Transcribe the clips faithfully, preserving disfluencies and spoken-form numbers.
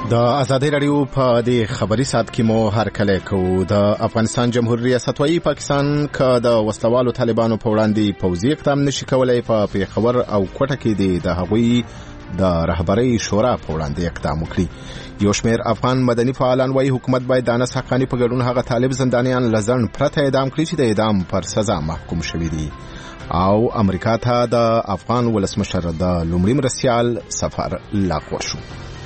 د ازادي رادیو په دې خبري سات کې مو هر کله کو د افغانستان جمهوریت ریاست وايي پاکستان که د وسلوالو طالبانو په وړاندې پوځي اقدام نشي کولای په پیښور او کوټه کې د هغوی د رهبرۍ شورا په وړاندې اقدام وکړي. یو شمېر افغان مدني فعالان وايي حکومت باید د انس حقاني په ګډون هغه طالب زندانیان لزن پرته اعدام کړي چې د اعدام پر سزا محکوم شوي دي. او امریکا ته د افغان ولسمشر د لومړي مرستیال سفر لغوه شو.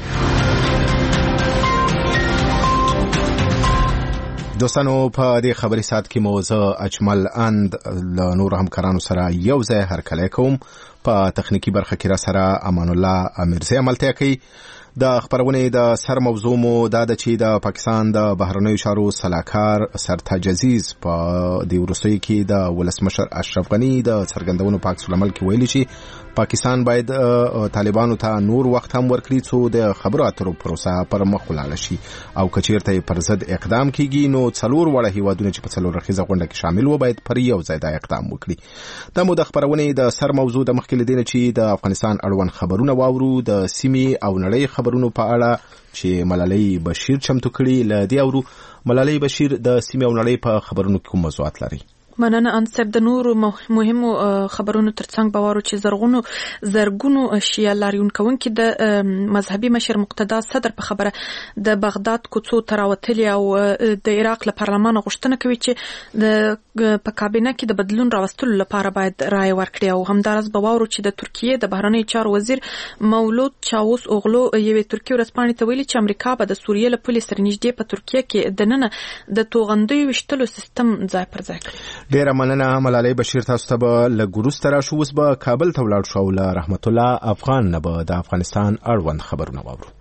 دوستانو په دې خبري سات کې موضوع اجمل اند له نور همکارانو سره یو ځای هرکلی کوم. په تخنیکی برخه کې را سره امان الله امیرزی عملتیا کوي. د خبرونې د سر موضوع مو دا د چې د پاکستان د بهرنیو چارو سلاکار سرتاج عزیز په دې وروستیو کې د ولسمشر اشرف غني د څرګندونو په عکس العمل کې ویلي چې پاکستان باید طالبانو ته نور وخت هم ورکړي څو د خبرو اترو پروسه پر مخ ولاړه شي او که چیرته پر ضد اقدام کیږي نو څلور وړه هیوادونه چې په څلور رخیزه غونډه کې شامل و باید پر یو ځای د اقدام وکړي. دا مو د خبرونې د سر موضوع د مخکې لیدنه چې د افغانستان اړوند خبرونه واورو د سیمې او نړۍ خبرونو په اړه چې ملالۍ بشیر چمتو کړي. ل دې اورو ملالۍ بشیر د سیمې او نړۍ په خبرونو کې کوم موضوعات لري؟ مننه انصر. د نورو مهمو خبرونو ترڅنګ باورو چې زرغونو زرګونو شیعه لاریون کوونکي د مذهبي مشر مقتدا صدر په خبره د بغداد کوڅو تراوتلي او د عراق له پارلمان غوښتنه کوي چې د په کابینه کې د بدلون راوستلو لپاره باید رائے ورکړي. او همدارس باورو چې د ترکیه د بهرنی چارو وزیر مولود چاوس اوغلو یوې ترکیه ورسپانې ته ویلي چې امریکا به د سوریې له پولې سره نږدې په ترکیه کې دننه د توغندیو وشتلو سیستم ځای پر ځای کړي. ډیره مننه ملالۍ بشیر. تاسو ته به لږ وروسته راشو. اوس به کابل ته ولاړ شو او له رحمت الله افغان نه به د افغانستان اړوند خبرونه واورو.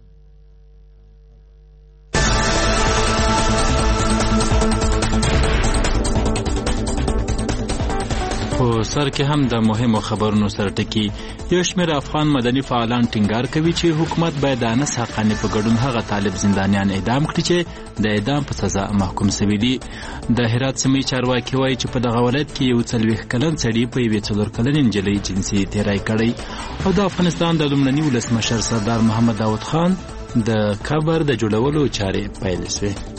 په سر کې هم د مهمو خبرونو سره ټکی. یو شمېر افغان مدني فعالان ټینګار کوي چې حکومت باید د انس حقاني په ګډون هغه طالب زندانیان اعدام کړي چې د اعدام په سزا محکوم شوي دي. د هرات سیمې چارواکي وایي چې په دغه ولایت کې یو څلوېښت کلن سړي په یوې څلور کلنې نجلۍ جنسي تېری کړی. او د افغانستان د لومړني ولسمشر سردار محمد داود خان د قبر د جوړولو چارې پیل شوې.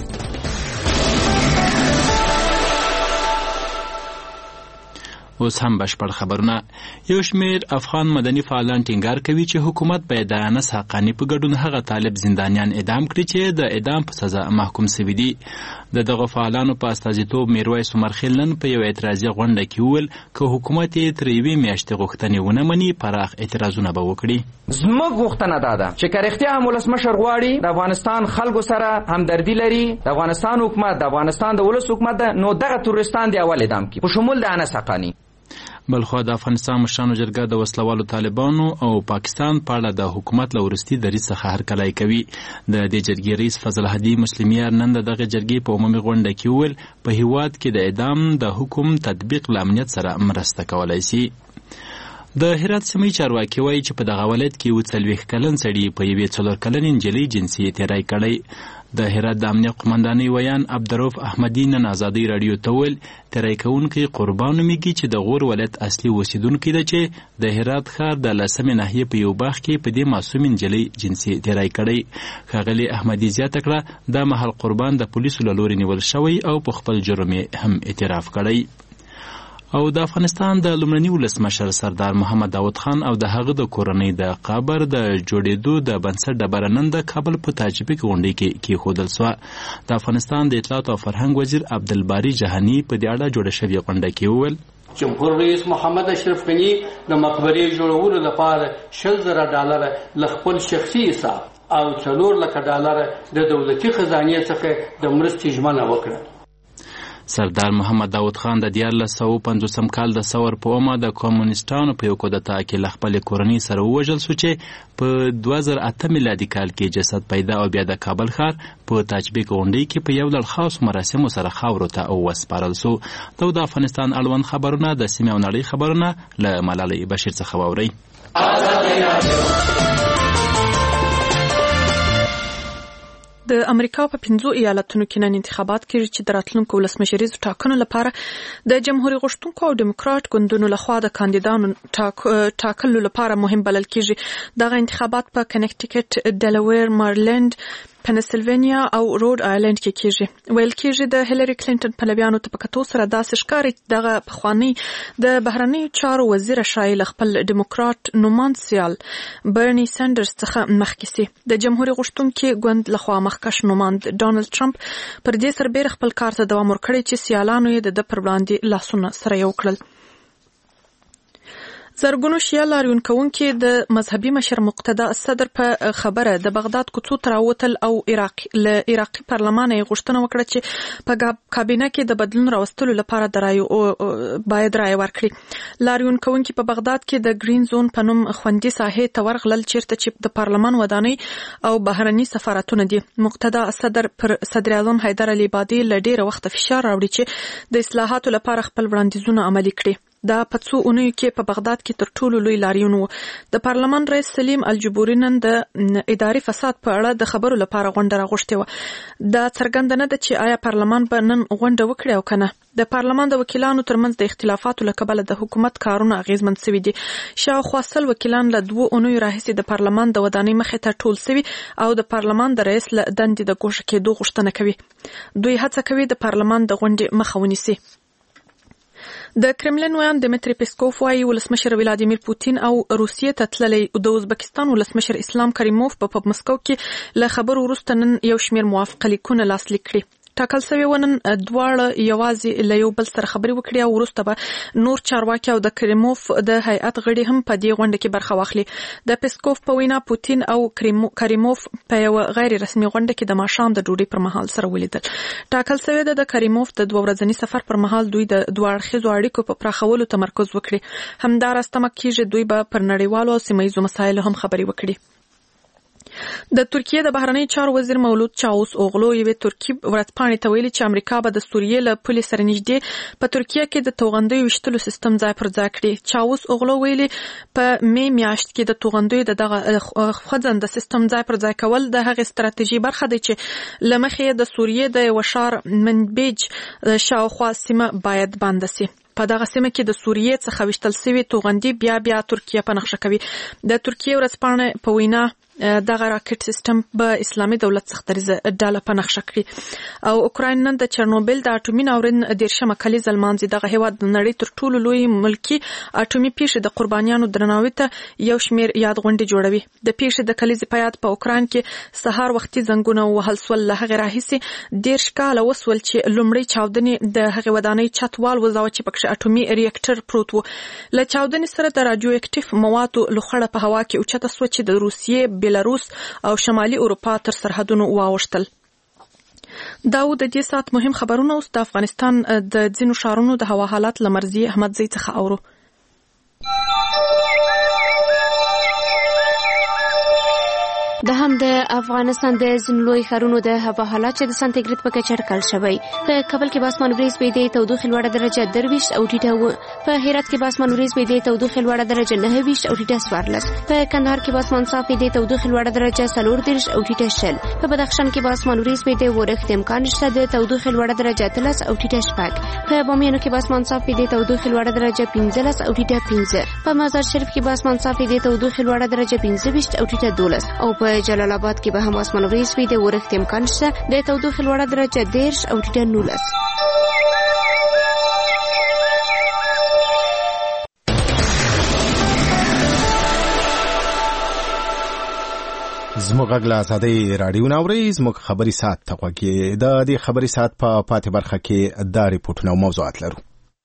اوس هم بشپړ خبرونه. یو شمېر افغان مدني فعالان ټینګار کوي چې حکومت باید د انس حقاني په ګډون هغه طالب زندانیان اعدام کړي چې د اعدام په سزا محکوم شوي دي. د دغه فعالانو په استازیتوب میرویس عمرخیل نن په یو اعتراضي غونډه کې وویل که حکومت یې تر یوې میاشتې غوښتنې ونه مني پراخ اعتراضونه به وکړي. زموږ غوښتنه دا ده چې که رښتیا هم ولسمشر غواړي د افغانستان خلکو سره همدردي لري، د افغانستان حکومت د افغانستان د ولس حکومت ده، نو دغه تروریستان دی اول اعدام کړي په شمول د انس حقاني. بلخوا د افغانستان مشرانو جرګه د وسلوالو طالبانو او پاکستان په اړه د حکومت له وروستي دریځ څخه هرکلی کوي. د دې جرګې رئیس فضل هدي مسلمیار نن د دغه جرګې په عمومي غونډه کې وویل په هیواد کې د اعدام د حکم تطبیق له امنیت سره مرسته کولی شي. د هرات سیمې چارواکي وایي چې په دغه ولایت کې یو څلوېښت کلن سړي په یوې څلور کلنې نجلۍ جنسي تېری کړی. د هرات د امنیت قمندانۍ ویان عبدالرؤف احمدي نن ازادۍ راډیو ته وویل تېری کوونکی قربان نومیږي چې د غور ولایت اصلي اوسیدونکی ده چې د هرات ښار د لسمې ناحیې په یو باغ کې په دې معصومې نجلۍ جنسي تېری کړی. ښاغلي احمدي زیاته کړه دا مهال قربان د پولیسو له لورې نیول شوی او په خپل جرم یې هم اعتراف کړی. او د افغانستان د لومړني ولسمشر سردار محمد داود خان او د هغه د کورنۍ د قبر د جوړېدو د بنسټ ډبره نن د کابل په تاجبیک غونډې کې کېښودل سوه. د افغانستان د اطلاعات او فرهنګ وزیر عبدالباري جهاني په دې اړه جوړه شوې غونډه کې وویل جمهور رئیس محمد اشرف غني د مقبرې جوړولو لپاره شل زره ډالره له خپل شخصي حساب او څلور لکه ډالره د دولتي خزانې څخه د مرستې ژمنه وکړه. سردار محمد داود خان د دیارلس سوه پنځوسم کال د ثور په اومه د کمونیسټانو په یو کودتا کې له خپلې کورنۍ سره ووژل سو چې په دوه زره اته میلادي کال کې جسد پیدا او بیا د کابل ښار په تاجبیک غونډۍ کې په یو ډول خاصو مراسمو سره خاورو ته وسپارل سو. دا د افغانستان اړوند خبرونه د سیمې او نړۍ خبرونه له ملالۍ بشیر څخه واورئ. د امریکا په پنځو ایالتونو کې نن انتخابات کېږي چې د راتلونکو ولسمشریزو ټاکنو لپاره د جمهوریت غوښتونکو او دیموکرات ګوندونو لخوا د کاندیدانو ټاکلو لپاره مهم بلل کېږي. دغه انتخابات په کنیکټیکټ، ډیلاویر، مارلند، پنسلوانیا او روډ آیلند کې کېږي. ویل کېږي د هیلری کلینټن پلویانو ته په کتو سره داسې ښکاري دغه پخوانی د بهرنیو چارو وزیر شایي له خپل دیموکرات نوماند سیال برني سانډرز څخه مخکې سي. د جمهوریت غوښتونکو ګوند لخوا مخکښ نوماند ډونالد ټرمپ پر دې سربېره خپل کار ته دوام ورکړی چې سیالانو یې د پر وړاندې لاسونه سره یو کړل. زرګونو شیعه لاریون کوونکي د مذهبي مشر مقتدا صدر په خبره د بغداد کوڅو ته راوتل او عراق له عراقي پارلمان یې غوښتنه وکړه چې په کابینه کې د بدلون راوستلو لپاره د رایو باید رای ورکړي. لاریون کوونکي په بغداد کې د گرین زون په نوم خوندي ساحې ته ورغلل چیرته چې د پارلمان ودانۍ او بهرني سفارتونه دي. مقتدا صدر پر صدر اعظم حیدر علي بادي له ډېره وخت فشار راوړي چې د اصلاحاتو لپاره خپل وړاندیزونه عملي کړي. دا په څو اونیو کې په بغداد کې تر ټولو لوی لاریون و. د پارلمان رئیس سلیم الجبوري نن د اداري فساد په اړه د خبرو لپاره غونډه راغوښتې وه. دا څرګنده نه ده چې آیا پارلمان به نن غونډه وکړي او کنه. د پارلمان د وکیلانو ترمنځ د اختلافاتو له کبله د حکومت کارونه اغیزمن شوي دي. شاوخوا سل وکیلان له دوه اونیو راهیسې د پارلمان د ودانۍ مخې ته ټول شوي او د پارلمان د رئیس له دندې د ګوښه کېدو غوښتنه کوي. دوی هڅه کوي د پارلمان د غونډې مخه ونیسي. د کرملین ویان دمیتری پیسکوف وايي ولسمشر ولادیمیر پوتین او روسیې ته تللی د ازبکستان ولسمشر اسلام کریموف په مسکو کې له خبرو وروسته نن یو شمېر موافقه لیکونه لاسلیک کړي. ټاکل شوی و نن دواړه یوازې له یو بل سره خبرې وکړي او وروسته به نور چارواکي او د کریموف د هیئت غړي هم په دې غونډه کې برخه واخلي. د پیسکوف په وینا پوتین او کریموف په یو غیر رسمي غونډه کې د ماښام د ډوډۍ پر مهال سره ولیدل. ټاکل شوی ده د کریموف د دوه ورځني سفر پر مهال دوی د دوه اړخیزو اړیکو په پراخولو تمرکز وکړي. همداراز تمه کېږي دوی به پر نړیوالو او سیمه ییزو مسایلو هم خبرې وکړي. د ترکیې د بهرنی چارو وزیر مولود چاوس اوغلو یوې ترکی ورځپاڼې ته ویلي چې امریکا به د سوریې له پولې سره نږدې په ترکیه کې د توغندیو ویشتلو سیستم ځای پر ځای کړي. چاوس اوغلو ویلي په می میاشت کې د توغندیو د دغه خوځنده سیستم ځای پر ځای کول د هغې ستراتیژي برخه دی چې له مخې د سوریې د یوه ښار منبج شاوخوا سیمه باید بنده سي. په دغه سیمه کې د سوریې څخه ویشتل شوي توغندي بیا بیا ترکیه په نقشه کوي. د ترکیې ورځپاڼې په وینا دغه راکټ سیستم به اسلامي دولت څختریزه ډاله په نقشه کړي او اوکراین نن د چرنوبیل د اټومي ناورین دیرشمه کلیزه لمانځي. دغه هیواد د نړۍ تر ټولو لوی ملکی اټومي پیښې د قربانیانو درناوي ته یو شمیر یاد غونډې جوړوي. د پیښې د کلیزې په یاد په اوکراین کې سهار وختي زنګونه وهل سول. له هغې راهیسې دیرش کاله وسول چې لومړۍ چاودنې د هغې ودانۍ چت والوځاوه چې پکښې اټومي ریاکټر پروت و. له چاودنې سره د راډیو اکټیف موادو لوخړه په هوا کې اوچته سوه چې د روسیې، بیلاروس او شمالي اروپا تر سرحدونو واوښتل. دا و د دې ساعت مهم خبرونه. اوس د افغانستان د ځینو ښارونو د هوا حالات له مرضیې احمدزی څخه اورو. د هم د افغانستان د ځینو لوی ښارونو د هوا حالات چې د سانتیګریډ په کچه اټکل شوی. په کابل کې به اسمان وریځ وي، د تودوخې لوړه درجه درویشت او ټیټه وه. په هرات کې به اسمان وریځ وي، د تودوخې لوړه درجه نهه ویشت او ټیټه څوارلس. په کندهار کې به اسمان صاف وي، د تودوخې لوړه درجه څلور دېرش او ټیټه شل. په بدخشان کې به اسمان وریځ وي، د اورښت امکان شته، د تودوخې لوړه درجه اتلس او ټیټه شپږ. په بامیانو کې به اسمان صاف وي، د تودوخې لوړه درجه پنځلس او ټیټه پنځه. په مزار شریف کې به اسمان صاف وي، د تودوخې لوړه درجه پنځه ویشت او ټیټه دولس. او په جلال آباد کې به هم اسمان وریځ وي، د اورښت امکان شته، د تودوخې لوړه درجه دېرش او ټیټه نولس. زموږ غږ له ازادۍ راډیو ناوري. زموږ خبري ساعت ته غوږی. د دې خبري ساعت په پاتې برخه کې دا ریپورټونه او موضوعات لرو.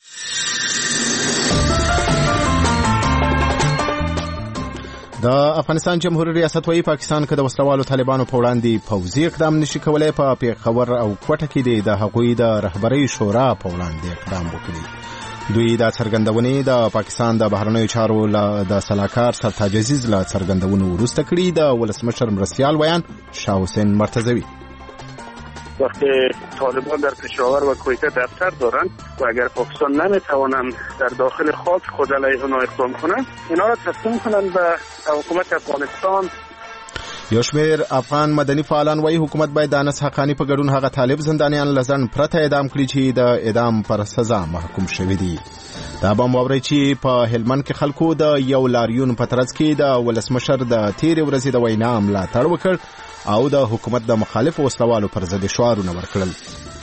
د افغانستان جمهوریت ریاست وايي پاکستان که د وسلوالو طالبانو په وړاندې پوځي اقدام نشي کولای، په پیښور او کوټه کې د هغوی د رهبرۍ شورا په وړاندې اقدام وکړي. دوی دا څرګندونې د پاکستان د بهرنیو چارو د سلاکار سرتاج عزیز له څرګندونو وروسته کړي. د ولسمشر مرستیال ویان شاه حسین مرتضوی وقتی طالبان در پشاور و کویته دفتر دارند و اگر پاکستان نمیتوانند در داخل خاک خود علیه آنها اقدام کنند، اینا را تسلیم کنند به حکومت افغانستان. یو شمېر افغان مدني فعالان وایي حکومت باید د انس حقاني په ګډون هغه طالب زندانیان له ځنډ پرته اعدام کړي چې د اعدام پر سزا محکوم شوي دي. دا به مو واورئ چې په هلمند کې خلکو د یو لاریون په ترڅ کې د ولسمشر د تېرې ورځې د وینا ملاتړ وکړ او د حکومت د مخالفو وسلوالو پر ضد شعارونه ورکړل.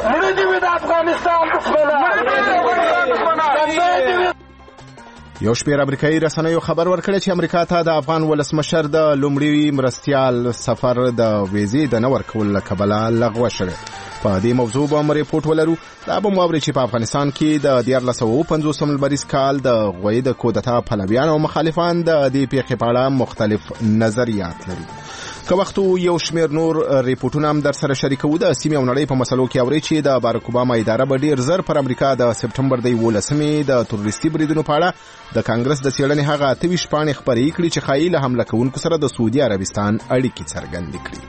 یو شمېر امریکایي رسنیو خبر ورکړی چې امریکا ته د افغان ولسمشر د لومړي مرستیال سفر د ویزې د نه ورکولو له کبله لغوه شوی. په دې موضوع به هم ریپورټ ولرو. دا به مو واورئ چې په افغانستان کې د دیارلس سوه اووه پنځوسم لمریز کال د غویې د کودتا پلویان او مخالفان د دې پیښې په اړه مختلف نظریات لري. که وخت یو شمېر نور ریپورټونه هم در سره شریکو. د سیمې او نړۍ په مسلو کې اورئ چې د باراک اوباما اداره به ډېر زر پر امریکا د سپټمبر د یولسمې د تروریستي بریدونو په اړه د کانګرس د څېړنې هغه اته ویشت پاڼې خپرې کړي چې ښایي له حمله کوونکو سره د سعودي عربستان اړیکې څرګندې کړي.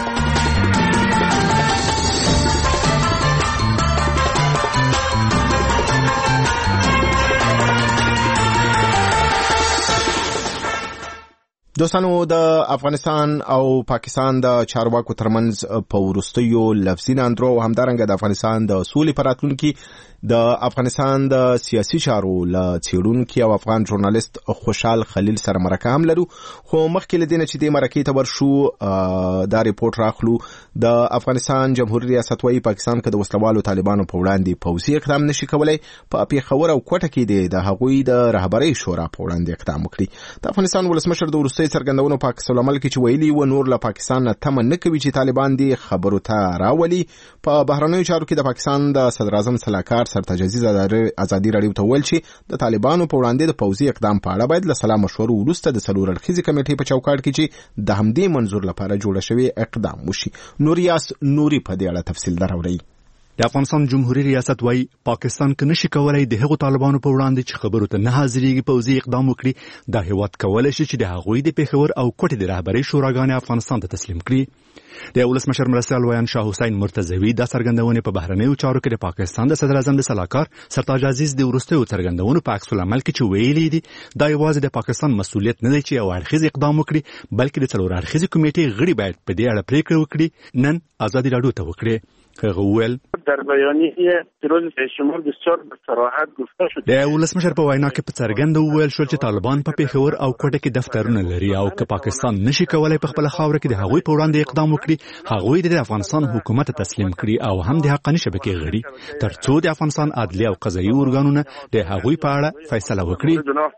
دوستانو، د افغانستان او پاکستان د چارواکو ترمنځ په وروستیو لفظي ناندرو او همدارنګه د افغانستان د سولې په راتلونکي د افغانستان د سیاسي چارو له څېړونکي او افغان ژورنالیست خوشحال خلیل سره مرکه هم لرو. خو مخکې له دې نه چې دې مرکې ته ورشو، دا ریپورټ راخلو. د افغانستان جمهوریت ریاست وايي پاکستان که د وسلوالو طالبانو په وړاندې پوځي اقدام نشي کولی، په پېښور او کوټه کې د هغوی د رهبرۍ شورا په وړاندې اقدام وکړي. د افغانستان ولسمشر د وروستۍ څرګندونو په عکس العمل کې چې ویلي و نور له پاکستان نه تمه نه کوي چې طالبان دې خبرو ته راولي. په بهرنیو چارو کې د پاکستان د صدر اعظم سلاکار سرتاج عزیز ازادي راډیو ته ویل چې د طالبانو په وړاندې د پوځي اقدام په اړه باید له سلا مشورو وروسته د څلور اړخیزې کمیټې په چوکاټ کې چې د همدې منظور لپاره جوړه شوې اقدام وشي. نوریاس نوري په دې اړه تفصیل دراوړي. د افغانستان جمهوریت ریاست وايي پاکستان که نشي کولای د هغو طالبانو په وړاندې چې خبرو ته نه حاضرېږي پوځي اقدام وکړي، دا هیواد کولی شي چې د هغوی د پېښور او کوټې د رهبرۍ شوراګانې افغانستان ته تسلیم کړي. د ولسمشر مرستیال ویان شاه حسین مرتضوي دا څرګندونې په بهرنیو چارو کې د پاکستان د صدر اعظم د سلاکار سرتاج عزیز د وروستیو څرګندونو په عکس العمل کې چې ویلي دي دا یوازې د پاکستان مسؤلیت نه دی چې یو اړخیز اقدام وکړي، بلکې د څلور اړخیزې کمیټې غړي باید په دې اړه پریکړه وکړي. نن ازادي راډیو ته وکړي. هغه ویل در بیانیه روز شمال بسیار به صراحت گفته شد. د ولسمشر په وینا کې په څرګنده وویل شو چې طالبان په پېښور او کوټه کې دفترونه لري او که پاکستان نشي کولای په خپل خاور کې د هغوی په وړاندې اقدام وکړي، هغوی د افغانستان حکومت تسلیم کړي او هم د حقاني شبکې غړي ترڅو د افغانستان عدلي او قضایي ارګانونه د هغوی په اړه فیصله وکړي.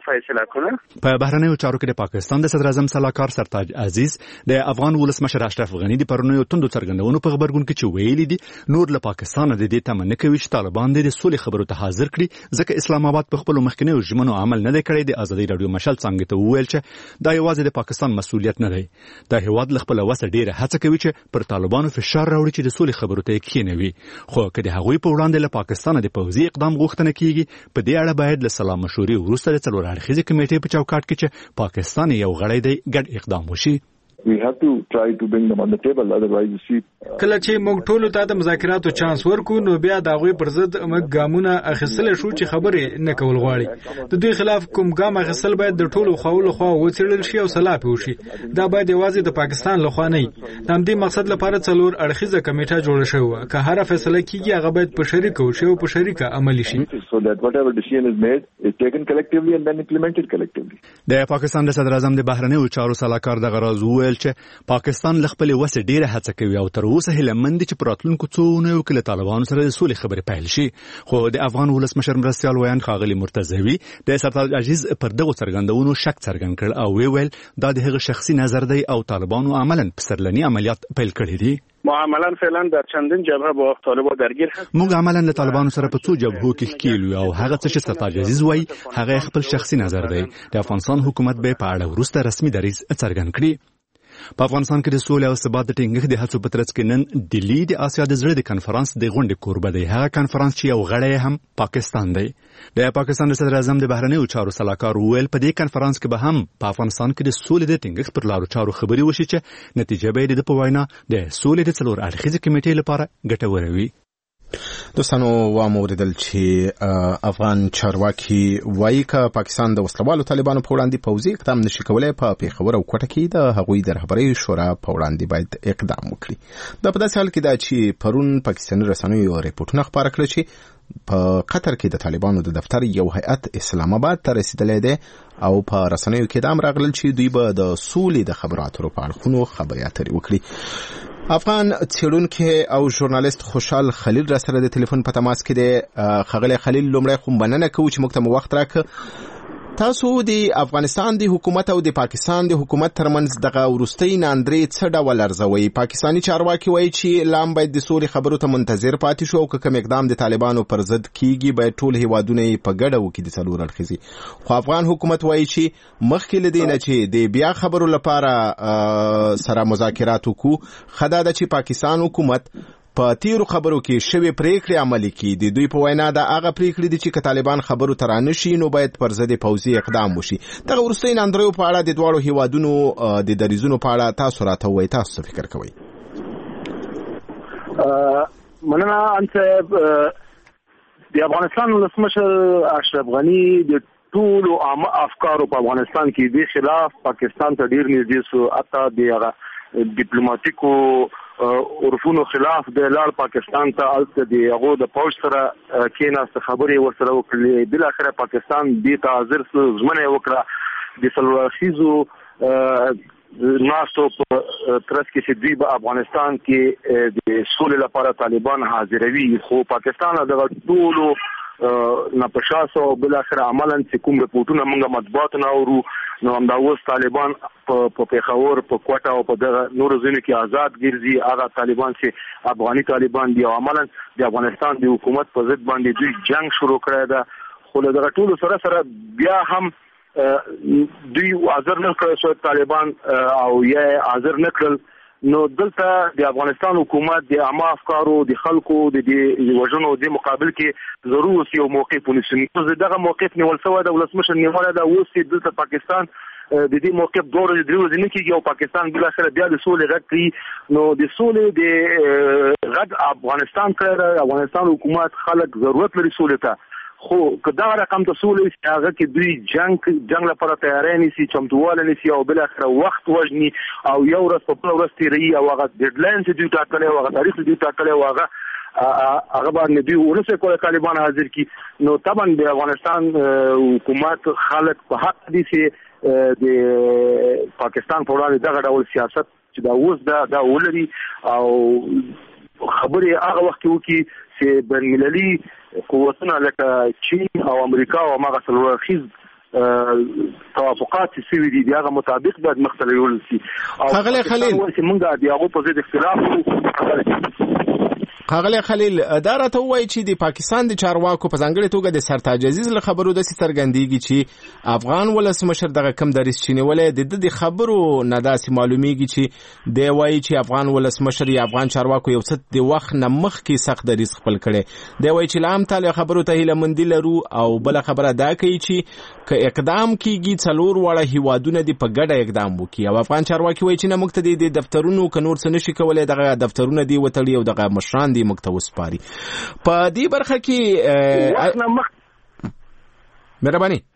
په بهرنیو چارو کې د پاکستان د صدر اعظم سلاکار سرتاج عزیز د افغان ولسمشر اشرف غني د پرونیو توندو څرګندونو په خبرګون کې چې ویلي دي نور له پاکستان د دې تمه نه کوي چې طالبان د سولې خبرو ته حاضر کړي، ځکه اسلام آباد په خپل مخکنیو ژمنو عمل نه دی کړی. د ازادي راډیو مشال څنګه ته وویل چې دا یوازې د پاکستان مسؤلیت نه دی، دا هیواد له خپل وسه ډیره هڅه کوي چې پر طالبانو فشار راوړي چې د سولې خبرو ته کښینوي. خو که د هغوی په وړاندې له پاکستان د پوځي اقدام غوښتنه کیږي، په دې اړه باید له سلا مشورې وروسته د څلور اړخیزې کمیټې په چوکاټ کې چې پاکستان یو غړی دی ګډ اقدام وشي. We have to try to bring them on the table, otherwise you see کله چې موږ ټول ته د مذاکراتو چانس ورکو نو بیا د هغوی پر ضد موږ ګامونه اخیستل شو چې خبرې نه کول غواړي. د دوی خلاف کوم ګام اخیستل باید د ټولو خواو خوا وڅېړل شي او سلا پې وشي. دا باید یوازې د پاکستان لخوا نه وي. د همدې مقصد لپاره څلور اړخیزه کمیټه جوړه شوې. که هره فیصله کیږي هغه باید په شریکه وشي او په شریکه عملي شي. so that whatever decision is made is taken collectively and then implemented collectively. د پاکستان د صدر اعظم د بهرنیو چارو سلاکار د غراز ویل چې پاکستان له خپل وسه ډیره هڅه کوي او تر اوسه هیله مند چې پر راتلونکو څو اونیو کې له طالبانو سره د سولې خبرې پیل شي. خو د افغان ولسمشر مرستیال ویان ښاغلي مرتضوي د سرتاج عزیز پر دغو څرګندونو شک څرګند کړ او ویل دا د هغه شخصي نظر دی او طالبانو عملاً پسرلني عملیات پیل کړي دي. ما عملاً فعلا در چندین جبهه با طالبان درگیر هست. موږ عملاً له طالبانو سره په څو جبهو کې ښکېلو او هغه څه چې سرتاج عزیز وایي هغه خپل شخصي نظر دی. د افغانستان حکومت به په اړه وروسته رسمي دریځ څرګند کړي. په افغانستان کې د سولې او ثبات د ټینګښت د هڅو په ترڅ کې نن ډیلي د آسیا د زړه د کنفرانس د غونډې کوربه دی. هغه کنفرانس چې یو غړی هم پاکستان دی. د پاکستان د صدر اعظم د بهرنیو چارو سلاکار ویل په دې کنفرانس کې به هم په افغانستان کې د سولې د ټینګښت پر لارو چارو خبرې وشي چې نتیجه به د په وینا د سولې د څلور اړخیزې کمیټې لپاره ګټوره وي. دوستانو واموردل چې افغان چارواکي وایي چې پاکستان د وسلوالو طالبانو په وړاندې پوځي اقدام نشي کولای په پیښور او کوټه کې د هغوی د رهبرۍ شورا په وړاندې باید اقدام وکړي. دا په داسې حال کې دا چې پرون پاکستاني رسنیو ریپورتونه خپاره کړل چې په قطر کې د طالبانو د دفتر یو هیئت اسلام آباد ته رسیدلی دی او په رسنیو کې دا هم راغلل چې دوی به د سولې د خبرو اترو په اړخونو خبرې اترې وکړي. افغان څېړونکی او ژورنالیست خوشحال خلیل را سره د ټلیفون په تماس کې دی. ښاغلی خلیل، لومړی خو مننه کوو چې موږ ته مو وخت راکړه. تاسو د افغانستان د حکومت او د پاکستان د حکومت ترمنځ دغه وروستۍ ناندرې څه ډول ارزوي؟ پاکستاني چارواکي وایي چې لا هم باید د سولې خبرو ته منتظر پاتې شو او که کوم اقدام د طالبانو پر ضد کیږي باید ټول هیوادونه یې په ګډه وکړي د څلور اړخیزې. خو افغان حکومت وایي چې مخکې له دې نه چې د بیا خبرو لپاره سره مذاکرات وکړو، ښه دا ده چې پاکستان حکومت په تیرو خبرو کې شوی پریکړې عملي کړي. د دوی په وینا دا هغه پریکړې دي چې که طالبان خبرو ته رانشي نو باید پر ضد پوځي اقدام وشي. دغه وروستۍ ناندریو په اړه د دواړو هیوادونو د دریځونو په اړه تاسو راته ووایئ، تاسو څه فکر کوئ؟ مننه ان صاحب. د افغانستان ولسمشر اشرف غني د ټولو عامه افکارو په افغانستان کې د خلاف پاکستان ته ډیر نږدې سو، حتی د هغه ډیپلوماټیکو عرفونو خلاف د لار پاکستان ته الته دی هغه د پوج سره کېناست خبرې ورسره وکړلې. بل اخره پاکستان دې ته حاضر سو، ځمنه وکړه د سلواخیزو ناسو په ترڅ کې چې دوی په افغانستان کې د سولې لپاره طالبان حاضروي. خو پاکستان دغه ټولو نپشاسو بل اخر عملاً چې کوم رپورټونه موږ مطبوعات نه اورو نو هم دا اوس طالبان په پیښور په کوټه او په دغه نور ځینو کې آزاد ګرځي. هغه طالبان چې افغاني طالبان دي عملاً د افغانستان د حکومت په ضد باندې دوی جنگ شروع کړی ده. خو له دغه ټولو سره سره بیا هم دوی حاضر نه کړل طالبان او یا حاضر نه کړل. نو دلته د افغانستان حکومت د عامه افکارو د خلکو د وژنو د مقابل کې ضروري یو موقف ونیسي. دغه موقف نیول شوی د ولسمشر نیولای دا اوس دلته پاکستان د دې موقف دوره د دریو ځینې کېږي او پاکستان بل اخر بیا د سولې غږ کوي. نو د سولې د غږ افغانستان کړه، افغانستان حکومت خلک ضرورت لري سولې ته. خو که دا رقم ته سولې هغه کې دوی جنگ جنگ لپاره تیاری نیسي، چمتواله نیسي او بل اخر وخت وژني او یو ورځ په بله ورځ تیروي او هغه ډیډلاین چې دوی ټاکلی او هغه تاریخ چې دوی ټاکلی او هغه هغه باندې دوی ونشي کولی طالبان حاضر کړي. نو طبعا د افغانستان حکومت خلک په حق دي چې د پاکستان په وړاندې دغه ډول سیاست چې دا اوس دا دا ولري او خبرې هغه وخت کې وکړي چې بین المللي قوتونه لکه چین او امریکا او هغه څلور اړخیز توافقات چې سوي دي هغه مطابق باید مخته یول شي. ښاغلی خلیل، موږ د هغو په ضد اختلاف ښاغلی خلیل دا راته ووایي چې د پاکستان د چارواکو په ځانګړې توګه د سرتاج عزیز له خبرو داسې څرګندېږي چې افغان ولسمشر دغه کم دریځ چې نیولی د ده د خبرو نه داسې معلومیږي چې دی وایي چې افغان ولسمشر یا افغان چارواکو یو څه د وخت نه مخکې سخت دریځ خپل کړی دی. وایي چې لا هم تا خبرو ته هیله مندي لرو او بله خبره دا کوي چې که اقدام کیږي څلور واړه هیوادونه دې په ګډه اقدام وکړي. او افغان چارواکي وایي چې نه موږ ته د دفترونو که نور څه نشي کولی دغه دفترونه دې وتړي او دغه مشران دې موږ ته وسپاري. په دې برخه کې مهرباني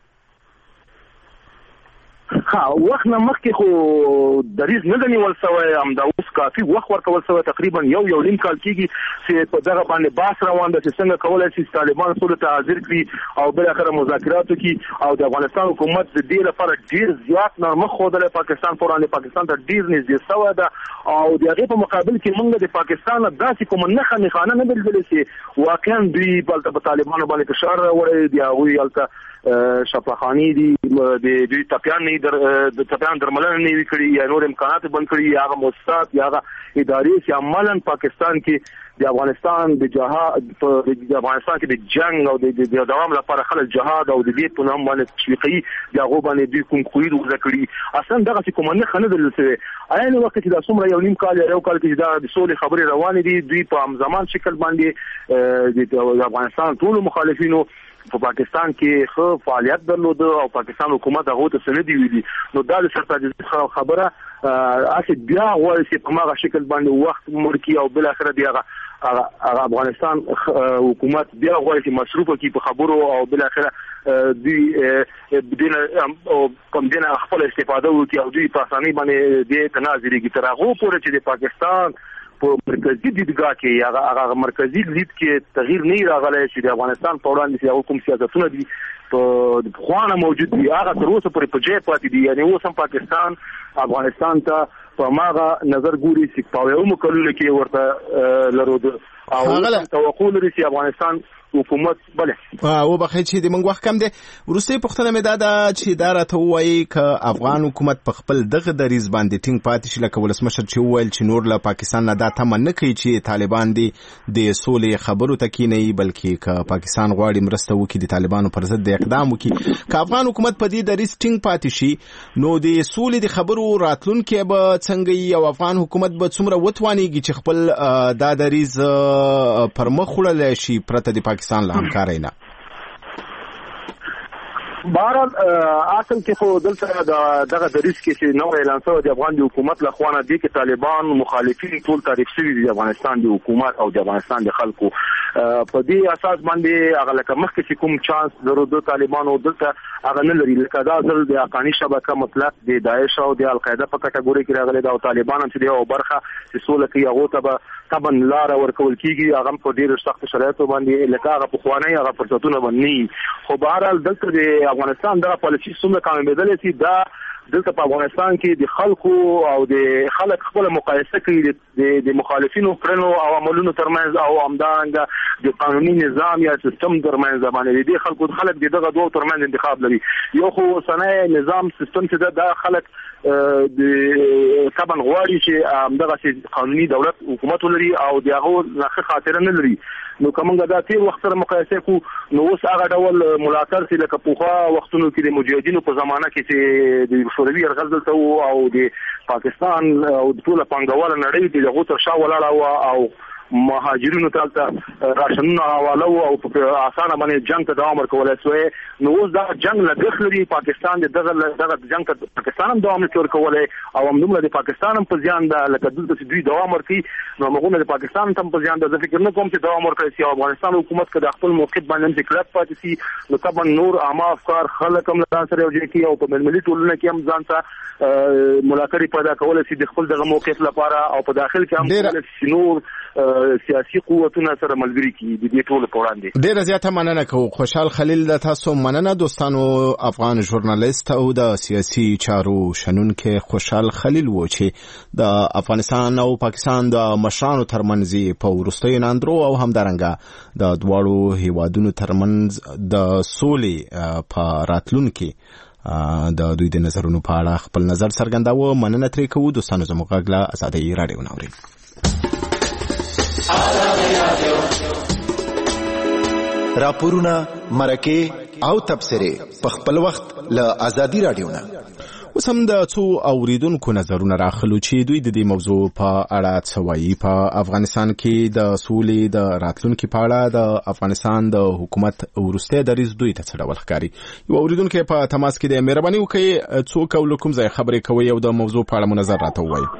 ها وخت نه مخکې خو دریځ نه دی نیول شوی، همدا اوس کافي وخت ورکول شوی، تقریبا یو یو نیم کال کېږي چې په دغه باندې بحث روان ده چې څنګه کولی شي طالبان سولې ته حاضر کړي او بالاخره مذاکرات وکړي. او د افغانستان حکومت د دې لپاره ډېر زیات نرمښت ښودلی پاکستان په وړاندې، پاکستان ته ډېر نږدې شوی ده او د هغې په مقابل کې موږ د پاکستان نه داسې کومه نښه نښانه نه ده لیدلې چې واقعا دوی هلته په طالبانو باندې فشار راوړی د هغوی هلته شفاخاني دي د دوی ټپیان نه د ټپیان درملنه نه وي کړي یا نور امکانات بند کړي یا هغه مؤسسات یا هغه ادارې چې عملاً پاکستان کې د افغانستان د جهاد د افغانستان کې د جنگ او د دوام لپاره خلک جهاد او د دې په نوم باندې تشویقي د هغو باندې دوی کوم قید وضع کړي. اصلا دغه چې کومه نښه نه درلودل شوې. عین وخت کې دا څومره یو نیم کال یو کال کې دا د سولې خبرې روانې دي، دوی په همزمان شکل باندې د افغانستان ټولو مخالفینو په پاکستان کې ښه فعالیت درلود او پاکستان حکومت هغه ته سندې ویلي. نو دا د سرتاج خبره اسې بیا غواړي چې په هغه شکل باندې وخت مړ کړي او بل اخر دی هغه هغه افغانستان حکومت بیا غواړي چې مصروفه کی په خبرو او بل اخره دوی بدین کوم دینه خپل استفاده وکړي او دوی په اسانۍ باندې د تنازلېږي تر هغه پورې چې د پاکستان په مرکزی دیدګاه کې هغه هغه مرکزی لید کې تغییر نه راغلی چې د افغانستان په وړاندې چې کوم سیاستونه دي په خوانه موجود دي هغه تر اوسه پورې په ځای پاتې دي. یعنی اوس هم پاکستان افغانستان ته په ماغه نظر ګوري چې په یو مکلونه کې ورته لرو او توقع لري چې افغانستان حکومت بله او بخې چې د منګ وخت کم دی. ورسته پښتنه مې دا ده چې دا راته وایي ک افغان حکومت په خپل دغه دریز باندې ټینګ پاتې شي لکه ولسمشر چې وویل چې نور له پاکستان نه دا تمه نه کوي چې طالبان دي د سولې خبرو ته کینې بلکې ک پاکستان غواړي مرسته وکړي د طالبانو پر ضد د اقدام وکړي. ک افغان حکومت په دې دریز ټینګ پاتې شي نو د سولې د خبرو راتلونکي به څنګه یو افغان حکومت به څومره وتوانيږي چې خپل دا دریز پر مخ وړل شي پرته د پاکستان له همکارۍ نه. بهرحال اصل کې خو دلته دغه دریځ کې چې نو اعلان شوی د افغان د حکومت له خوا نه دي چې طالبان مخالفین ټول تعریف شوي دي د افغانستان د حکومت او د افغانستان د خلکو په دې اساس باندې هغه لکه مخکې چې کوم چانس درود طالبانو دلته هغه نه لري لکه دا ځل د افغاني شبکه مطلق د داعش او د القاعده په کټګوري کې راغلي دا او طالبان هم چې یو برخه چې سوله کوي هغه ته طبعا لار ورکول کیږي هغه په ډیر سخت شرایطو باندې لکه هغه په خواني هغه فرصتونه باندې خو بهرحال دلته د افغانستان دغه پالیسي څومره کامیابېدل شي دا دلته په افغانستان کې د خلکو او د خلک خپل مقایسه کوي د د مخالفینو کړنو او عملونو ترمنځ او همدارنګه د قانوني نظام یا سیستم ترمنځ باندې د خلکو خلک دغه دوه ترمنځ انتخاب لري. یو خو صنایع نظام سیستم چې دا خلک د طبعا غواړي چې دغه قانوني دولت حکومت ولري او دغه نه خاطر نه لري. نو کومه دا تیر وخت سره مقایسه کو نو اوس هغه ډول ملاتړ چې لکه پوخا وختونو کې د مجاهدینو په زمانہ کې چې د شوروي یرغل دلته او د پاکستان او د ټول پنګوال نړۍ د هغه تر شا ولاړه او مهاجرینو ته راشنونه حواله او په اسانه باندې جنگ ته دوام ورکولای شوی. نو اوس دا جنگ لګښ لري پاکستان د دغه دغه جنگ ته پاکستان هم دوام ورکولای او همدومره د پاکستان هم په ځان دا لکه دلته چې دوی دوام ورکړي نو موږ د پاکستان هم په ځان د فکر نه کوم چې دوام ورکړي چې افغانستان حکومت کړه خپل موقف باندې کلک پاتې شي نو طبعا نور عامه افکار خلک هم ځان سره یوځای کوي او په ملي ټولنه کې هم ځان سره ملاقات پیدا کول شي د خپل دغه موقف لپاره او په داخل کې هم نور سیاسي قوتونه سره ملګری کی د دې ټولو په وړاندې. ډیره زیاته مننه کوم خوشحال خلیل د تاسو مننه دوستانو. افغان ژورنالیست او د سیاسي چارو شنونکو خوشحال خلیل و چې د افغانستان او پاکستان د مشرانو ترمنځ په ورستۍ ناندرو او همدارنګه د دواړو هیوادونو ترمنځ د سولې په راتلونکي د دوی د نظرونو په اړه خپل نظر څرګنداوه. مننه ترې کوو دوستانو. زموږ غږ له آزادۍ رادیو ناوري. راپورونه مرکه او تبصره په خپل وخت له آزادۍ رادیو نه. اوس هم د څو اوریدونکو نظرونه راخلو چې دوی د دې موضوع په اړه څه وایي. په افغانستان کې د سولې د راتلونکي په اړه د افغانستان د حکومت وروستی دریځ دوی ته څه ډول ښکاري. یو اوریدونکی په تماس کې دی. مهرباني وکړئ څوک او له کوم ځای خبرې کوئ او د موضوع په اړه مو نظر راته ووایئ.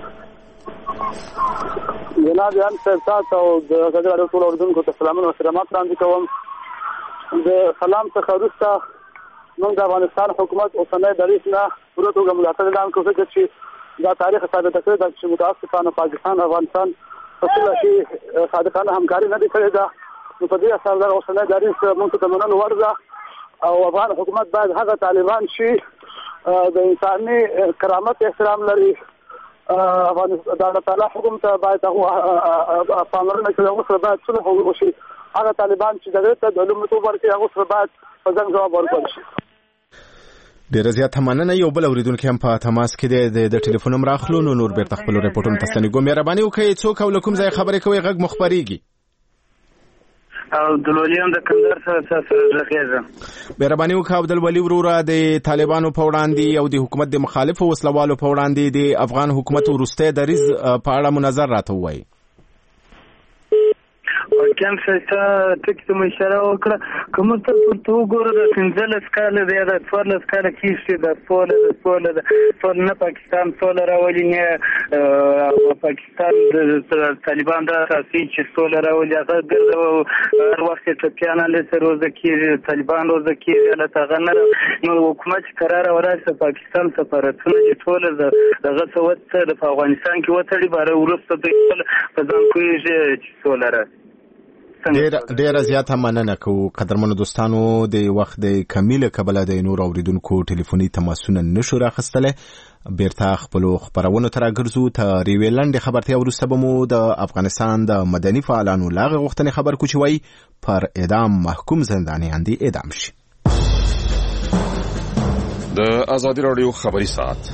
جناب یان صاحب او د غزل ټول اردوونکو ته سلامونه او احترامات وړاندې کوم. د سلام څخه وروسته موږ د افغانستان حکومت اوسنی دریځ نه پوره توګه ملاتړ اعلان کوو ځکه چې دا تاریخ ثابت کړی ده چې متاسفانه پاکستان او افغانستان په ټوله کې صادقانه همکاري نه دي کړې ده. نو په دې اساس دا اوسنی دریځ موږ ته منلو وړ ده او افغان حکومت باید هغه طالبان چې د انساني کرامت احترام لري افغانستان د الله تعالی حکم ته باید هغه پاملرنه کوي هغه سره باید صلح وشي. هغه طالبان چې دغه ته د لومړیتوب ورکړي هغه سره باید په ځان جواب ورکړي شي. ډیره زیاته مننه. یو بل اوریدونکي هم په تماس کې دی. د ټلیفون نمبر اخلو نو نور بیرته خپل ریپورټونه تاسو ته مهرباني وکړئ څوک او کوم ځای خبرې کوي غږ مخبريږي او دلولیان د کندهار سره سره راغېږم. مهرباني وکړه عبدالولي وروره د طالبانو په وړاندې او د حکومت د مخالفو وسلوالو په وړاندې د افغان حکومت وروستی دریځ په اړه مو نظر راته ووایئ. واقعا ښایسته ټکي ته مو اشاره وکړه. که موږ ته ورته وګورو د پنځلس کاله دی د څوارلس کاله کېږي د سوله د سوله د سوله نه پاکستان سوله راولي نه پاکستان د طالبان دا اساسي چې سوله راولي هغه هر وخت یې ټپیان هلته روزه کېږي طالبان روزه کېږي هلته هغه نه نو حکومت چې قراره وراسي د پاکستان سفارتونه چې ټوله دغه څه وتړي په افغانستان کې وتړي باره وروسته دوی خپل په ځان پوهېږي چې سوله راسي. ډیره زیاته مننه کوو قدرمنو دوستانو. د وخت د کمی له کبله د نور اوریدونکو ټلیفوني تماسونه نشو راخیستلی. بیرته خپلو خپرونو ته راګرځو. تر یوې لنډې خبرتیا وروسته به مو د افغانستان د مدني فعالانو له هغې غوښتنې خبر کړو چې وایي پر اعدام محکوم زندانیان دې اعدام شي. د ازادي راډیو خبري ساعت.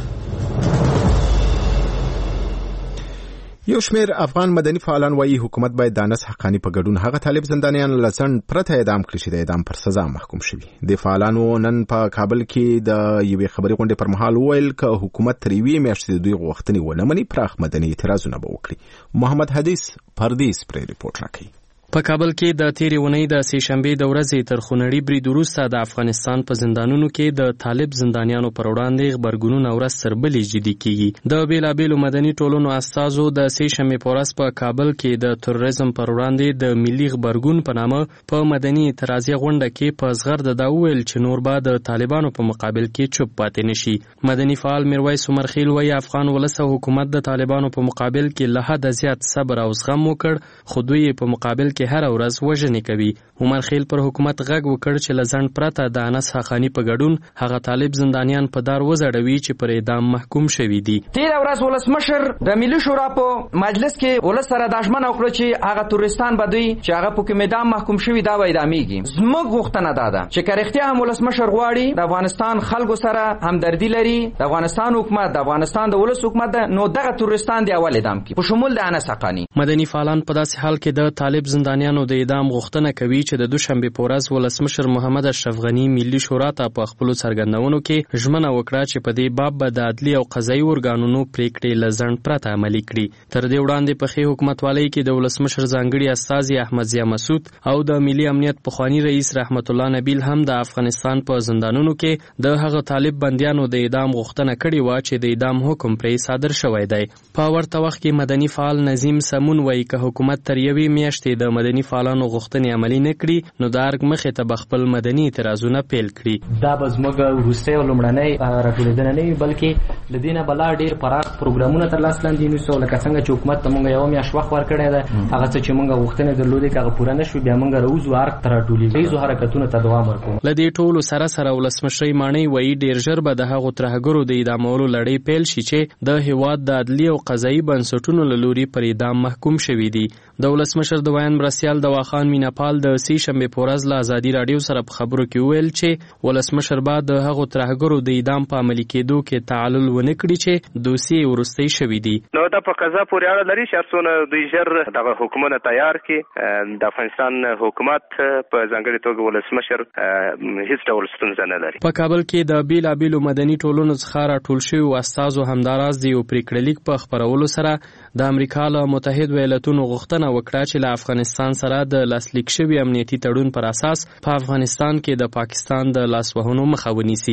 یو شمیر افغان مدني فعالان وایي حکومت باید د انس حقانی په ګډون هغه طالب زندانیان له ځنډ پرته اعدام کړي چې د اعدام پر سزا محکوم شوي. د فعالانو نن په کابل کې د یوې خبري غونډې پر مهال وویل که حکومت تر یوې میاشتې د دوی غوښتنې ونه مني پراخ مدني اعتراضونه به وکړي. محمد حدیث پردیس پرې رپورټ راکوي. په کابل کې د تیرې اونۍ د سې شنبې د ورځې تر خونړي برید وروسته د افغانستان په زندانونو کې د طالب زندانیانو پر وړاندې غبرګونونه ورځ تر بلې جدي کیږي. د بېلابېلو مدني ټولنو استازو د سې شنبې په ورځ په کابل کې د تروریزم پر وړاندې د ملي غبرګون په نامه په مدني اعتراضي غونډه کې په زغرده دا وویل چې نور به د طالبانو په مقابل کې چوپ پاتې نشي. مدني فعال میرویس عمرخیل وایي افغان ولس او حکومت د طالبانو په مقابل کې له حده زیات صبر او زغم وکړ خو دوی په مقابل کې هر ورځ وژنې کوي. عمر خیل پر حکومت غږ وکړ چې له ځنډ پرته د انس حقانی په ګډون هغه طالب زندانیان په دار وځړوي چې پر اعدام محکوم شوي دي. تیره ورځ ولسمشر د ملي شورا په مجلس کې ولس سره دا ژمنه وکړه چې هغه تورستان به دوی چې هغه په کوم اعدام محکوم شوي دا به اعدامېږي. زموږ غوښتنه دا ده چې که رښتیا هم ولسمشر غواړي د افغانستان خلکو سره همدردي لري د افغانستان حکومت د افغانستان د ولس حکومت نو دغه تورستان دی اول اعدام کړي په شمول د انس حقانی. مدني فعالان په داسې حال کې د طالب زندانیانو د اعدام غوښتنه کوي چې د دوشنبه په ورځ ولسمشر محمد اشرف غنی ملي شورا ته په خپل څرګندونو کې ژمنه وکړه چې په دې باب به د عدلي او قضایي ارګانونو پریکړې له ځنډ پرته عملي کړي. تر دې وړاندې په خې حکومتوالۍ کې د ولسمشر ځانګړي استازي احمد ضیا مسعود او د ملي امنیت پخوانی رئیس رحمت الله نبیل هم د افغانستان په زندانونو کې د هغه طالب بندیانو د اعدام غوښتنه کړې و چې د اعدام حکم پرې صادر شوی دی. په ورته وخت کې مدني فعال نظیم سمون وایي که حکومت تر یوې میاشتې د مدني فعالانو غوښتنې عملي نه کړي نو د ارګ مخې ته به خپل مدني اعتراضونه پیل کړي. دا به زموږ وروستۍ او لومړنۍ راټولېدنه نه وي بلکې له دې نه به لا ډېر پراخ پروګرامونه تر لاس لاندې نیسو لکه څنګه چې حکومت ته موږ یوه میاشت وخت ورکړی دی هغه څه چې موږ غوښتنې درلودې که هغه پوره نه شوي بیا موږ راوځو ارګ ته راټولېږو حرکتونو ته دوام ورکوو. له دې ټولو سره سره ولسمشرۍ ماڼۍ وایي ډېر ژر به د هغو ترهګرو د اعدامولو لړۍ پیل شي چې د هېواد د عدلي او قضایي بنسټونو له لوري پر اعدام محکوم شوي دي. د ولسمشر د ویان مرستیال دواخان میناپال د سې شنبې په ورځ له ازادي راډیو سره په خبرو کې وویل چې ولسمشر به د هغو ترهګرو د اعدام په عملي کېدو کې تعلل ونه کړي چې دوسیې وروستۍ شوي دي. نو دا په قضا پورې اړه لري چې څونه دوی ژر دغه حکومت تیار کړي. د افغانستان حکومت په ځانګړي توګه ولسمشر هیڅ ډول ستونزه نه لري. په کابل کې د بیلابېلو مدني ټولنو څخه راټول شوي استازو همداراز د یو پریکړه لیک په خپرولو سره د امریکا له متحد ایالاتونو غوښتنه وکړه چې له افغانستان سره د لاسلیک شوي امنیتي تړون پر اساس په افغانستان کې د پاکستان د لاسوهنو مخه ونیسي.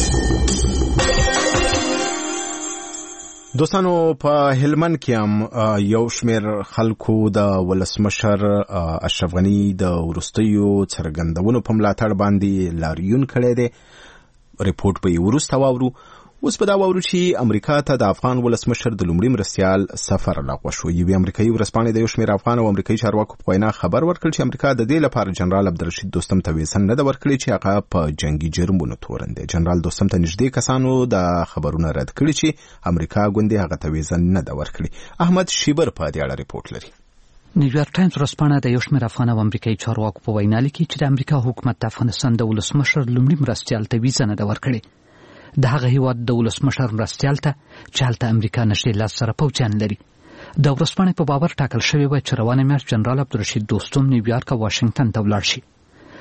دوستانو په هلمند کې هم یو شمیر خلکو د ولسمشر اشرف غنی د وروستیو څرګندونو په ملاتړ باندې لاریون کړی دی. ریپورټ به یې وروسته واورو. اوس په دا واورو چې امریکا ته د افغان ولسمشر د لومړي مرستیال سفر لغوه شو. یوې امریکایي ورځپاڼې د یو شمېر افغان او امریکایي چارواکو په وینا خبر ورکړ چې امریکا د دې لپاره جنرال عبدالرشید دوستم ته ویزه نه ده ورکړې چې هغه په جنګي جرمونو تورن دی. جنرال دوستم ته نږدې کسانو د خبرونه رد کړي چې امریکا ګوندې هغه ته ویزه نه ده ورکړې. احمد شیبر په دې اړه ریپورټ لري. نیویارک ټایمز ورځپاڼه د یو شمېر افغان او امریکایي چارواکو په وینا لیکي چې د امریکا حکومت د افغانستان د ولسمشر لومړي مرستیال ته ویزه نه ده ورکړې. د هغه هیواد د ولسمشر مرستیال ته چې هلته امریکا نږدې لاس سره پوځیان لري. د ورځپاڼې په باور ټاکل شوې وه چې روانه میاشت جنرال عبدالرشید دوستم نیویارک او واشنګټن ته ولاړ شي.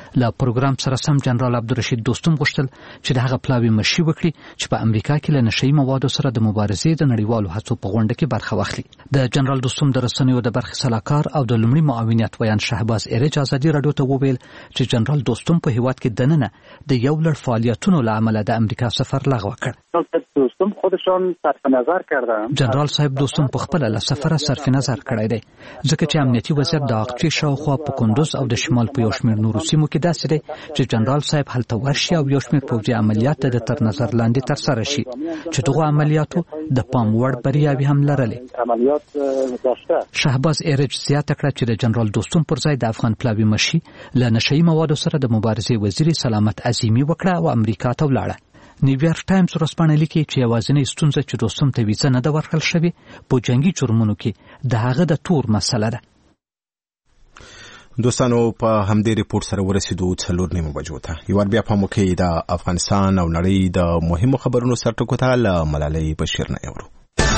له پروګرام سره سم جنرال عبدالرشید دوستم غوښتل چې د هغه پلاوی مشي وکړي چې په امریکا کې له نشئی موادو سره د مبارزې د نړیوالو هڅو په غونډه کې برخه واخلي. د جنرال دوستم د رسنیو د برخې سلاکار او د لومړي معاونیت ویان شهباز ایرج ازادي رادیو ته وویل چې جنرال دوستم په هیواد کې دننه د یو لړ فعالیتونو له امله د امریکا سفر لغوه کړ. دوستم خودشان صرف نظر کردن. جنرال صاحب دوستم په خپل له سفر صرف نظر کړی دی ځکه چې امنیتي وضعیت د اقچې شاوخوا په کندوز او د شمال په یو شمېر نورو سیمو کې داسې دی چې جنرال صاحب هلته ورشي او یو شمېر پوځي عملیات د تر نظر لاندې ترسره شي چې دغه عملیاتو د پام وړ بریاوې هم لرلې. عملیات داشته. شهباز ایرج زیاته کړه چې د جنرال دوستم پر ځای د افغان پلاوی مشي له نشئی موادو سره د مبارزې وزیر سلامت عظیمی وکړه او امریکا ته ولاړه. نیویارک ټایمز ورځپاڼه لیکي چې یوازینۍ ستونزه چې دوستم ته ویزه نه ده ورکړل شوې په جنگي جرمونو کې د هغه د تور مسله ده. دوستانو په همدې ریپورت سره ورسېدو څلور نیمو بجو ته. یو بیا په موقع د افغانستان او نړۍ د مهمو خبرونو سرټکو ته له ملالۍ بشیر نه اورو.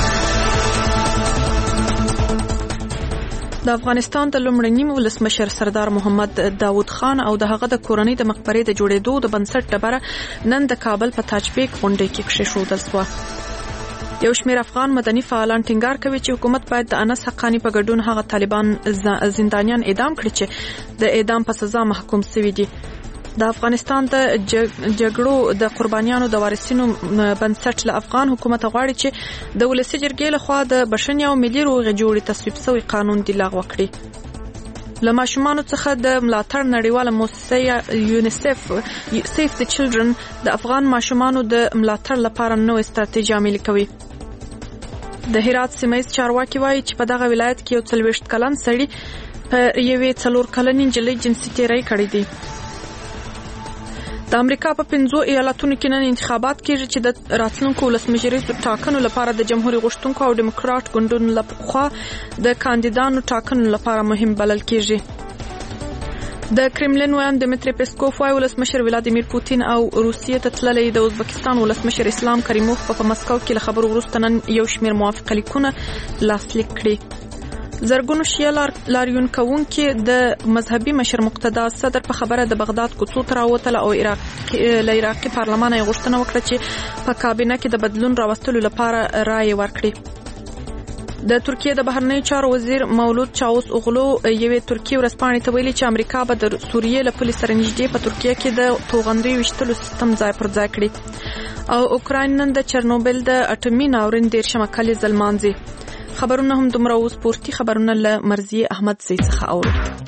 د افغانستان د لومړني ولسمشر سردار محمد داود خان او د هغه د کورنۍ د مقبرې د جوړېدو د بنسټ ډبره نن د کابل په تاج بیگ غونډه کې کښېښودل شوه. یو شمېر افغان مدني فعالان ټینګار کوي چې حکومت باید د انس حقانی په ګډون هغه طالبان زندانیان اعدام کړي چې د اعدام په سزا محکوم شوي دي. د افغانستان د جګړو د قربانیانو د وارثینو بنسټ له افغان حکومت غواړي چې د ولسي جرګې لخوا د بشري او ملي روغې جوړې تصویب شوی قانون دی لغوه کړي. له ماشومانو څخه د ملاتړ نړیواله مؤسسه یونیسف سیف د چلډرن د افغان ماشومانو د ملاتړ لپاره نوې ستراتیژي عملي کوي. د هرات سیمه‌ییز چارواکي وایي چې په دغه ولایت کې یو څلوېښت کلن سړي په یوې څلور کلنې نجلۍ جنسي تیری کړی دی. د امریکا په پنځو ایالتونو کې نن انتخابات کېږي چې د راتلونکو ولسمشریزو ټاکنو لپاره د جمهوریت غوښتونکو او ډیموکرات ګوندونو لخوا د کاندیدانو ټاکنو لپاره مهم بلل کېږي. د کرملین ویان دمیتری پیسکوف وايي ولسمشر ولادیمیر پوتین او روسیې ته تللی د ازبکستان ولسمشر اسلام کریموف په مسکو کې له خبرو وروسته نن یو شمېر موافقه لیکونه لاسلیک کړي. زرګونو شیعه لاریون کوونکي د مذهبي مشر مقتدا صدر په خبره د بغداد کوڅو ته راووتل او له عراقي پارلمان یې غوښتنه وکړه چې په کابینه کې د بدلون راوستلو لپاره رایې ورکړي. د ترکیې د بهرنیو چارو وزیر مولود چاوس اوغلو یوې ترکیې ورځپاڼې ته ویلي چې امریکا به د سوریې له پولې سره نږدې په ترکیه کې د توغندیو ویشتلو سیستم ځای پر ځای کړي. او اوکراین نن د چرنوبل د اټومي ناورین دېرشمه کلیزه لمانځي. خبرونه هم دومره اوس پورتي خبرونه له مرزي احمد زی څخه اورو.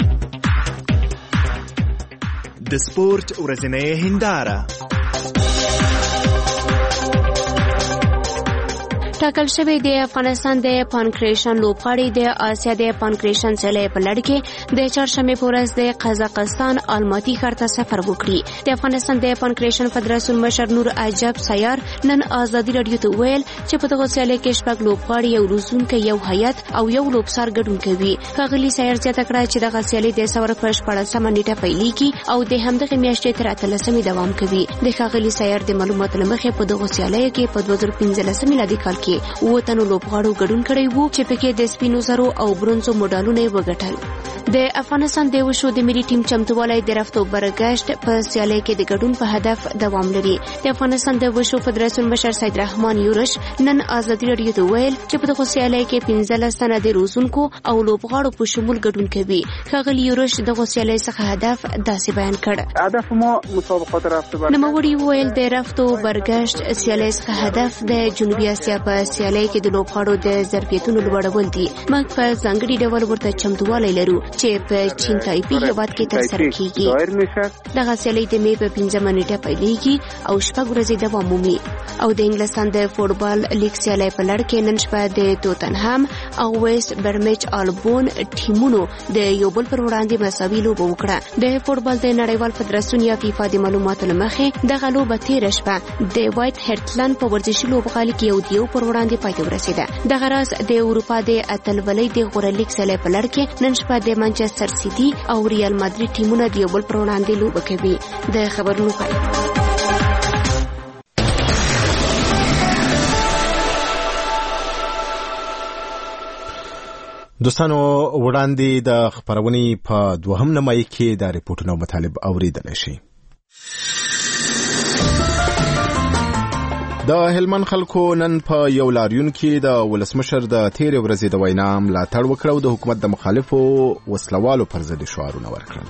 د سپورت ورځنۍ هنداره. ټاکل شوی د افغانستان د پانکریشن لوبغاړي د آسیا د پانکریشن سیالۍ په لړ کې د چهارشنبې په ورځ د قزاقستان الماتي ښار ته سفر وکړي. د افغانستان د پانکریشن فدراسیون مشر نور عجب سیار نن ازادي رادیو ته ویل چې په دغه سیالۍ کې شپږ لوبغاړي یو روزونکي یو هیئت او یو لوبسار ګډون کوي. ښاغلي سیار زیاته کړه چې دغه سیالۍ د سور په شپاړسمه نیټه پیلېږي او د همدغه میاشتې تر اتلسمې دوام کوي. د ښاغلي سیار د معلوماتو له مخې په دغه سیالۍ کې په دوه زره پنځلس میلادي کال کې وطن لوبغاړو ګډون کړی وو چې پکې د سپینو زرو او برونزو مډالونه وګټل. د افغانستان د وشو د ملي ټیم چمتووالی د رفت او برګشت په سیالۍ کې د ګډون په هدف دوام لري. د افغانستان د وشو فدراسیون مشر سید رحمان یورش نن ازادي رادیو ته ویل چې په دغه سیالۍ کې پنځلس تنه د روزونکو او لوبغاړو په شمول ګډون کوي. ښاغلي یورش دغه سیالۍ څخه هدف داسې بیان کړ. هدف مو مسابقات رفت برګشت. نوموړي ویل د رفت او برګشت سیالۍ څخه هدف د جنوبي اسیا په سیالۍ کې د لوبغاړو د ظرفیتونو لوړول دي. موږ په ځانګړي ډول ورته چمتووالی لرو چې په چین تایپي هیواد کې ترسره کیږي. دغه سیالۍ د مې په پنځمه نیټه پیلېږي او شپږ ورځې دوام مومي. او د انګلستان د فوټبال لیګ سیالۍ په لړ کې نن شپه د توتنهام او ویسټ برمیچ البون ټیمونو د یو بل پر وړاندې مساوي لوبه وکړه. د فوټبال د نړیوال فدراسیون یا فیفا د معلوماتو له مخې دغه لوبه تېره شپه د وایټ هرټلند په ورزشي لوبغالي کې یو د یو پر وړاندې پای ته ورسېده. دغه راز د اروپا د اتلولۍ د غوره لیګ سیالۍ په لړ کې نن شپه د مانچستر سیټي او ریال مادرید ټیمونه د یو بل پر وړاندې لوبه کوي. د خبرونو پای. دوستانو وړاندې د خبرونې په دوهم نمای کې د ریپورتونو مطالب اوریدل شي. د هلمند خلکو نن په یو لاریون کې د ولسمشر د تیرې ورځې د وینا ملاتړ وکړ او د حکومت د مخالفو وسلوالو پر ضد شعارونه ورکړل.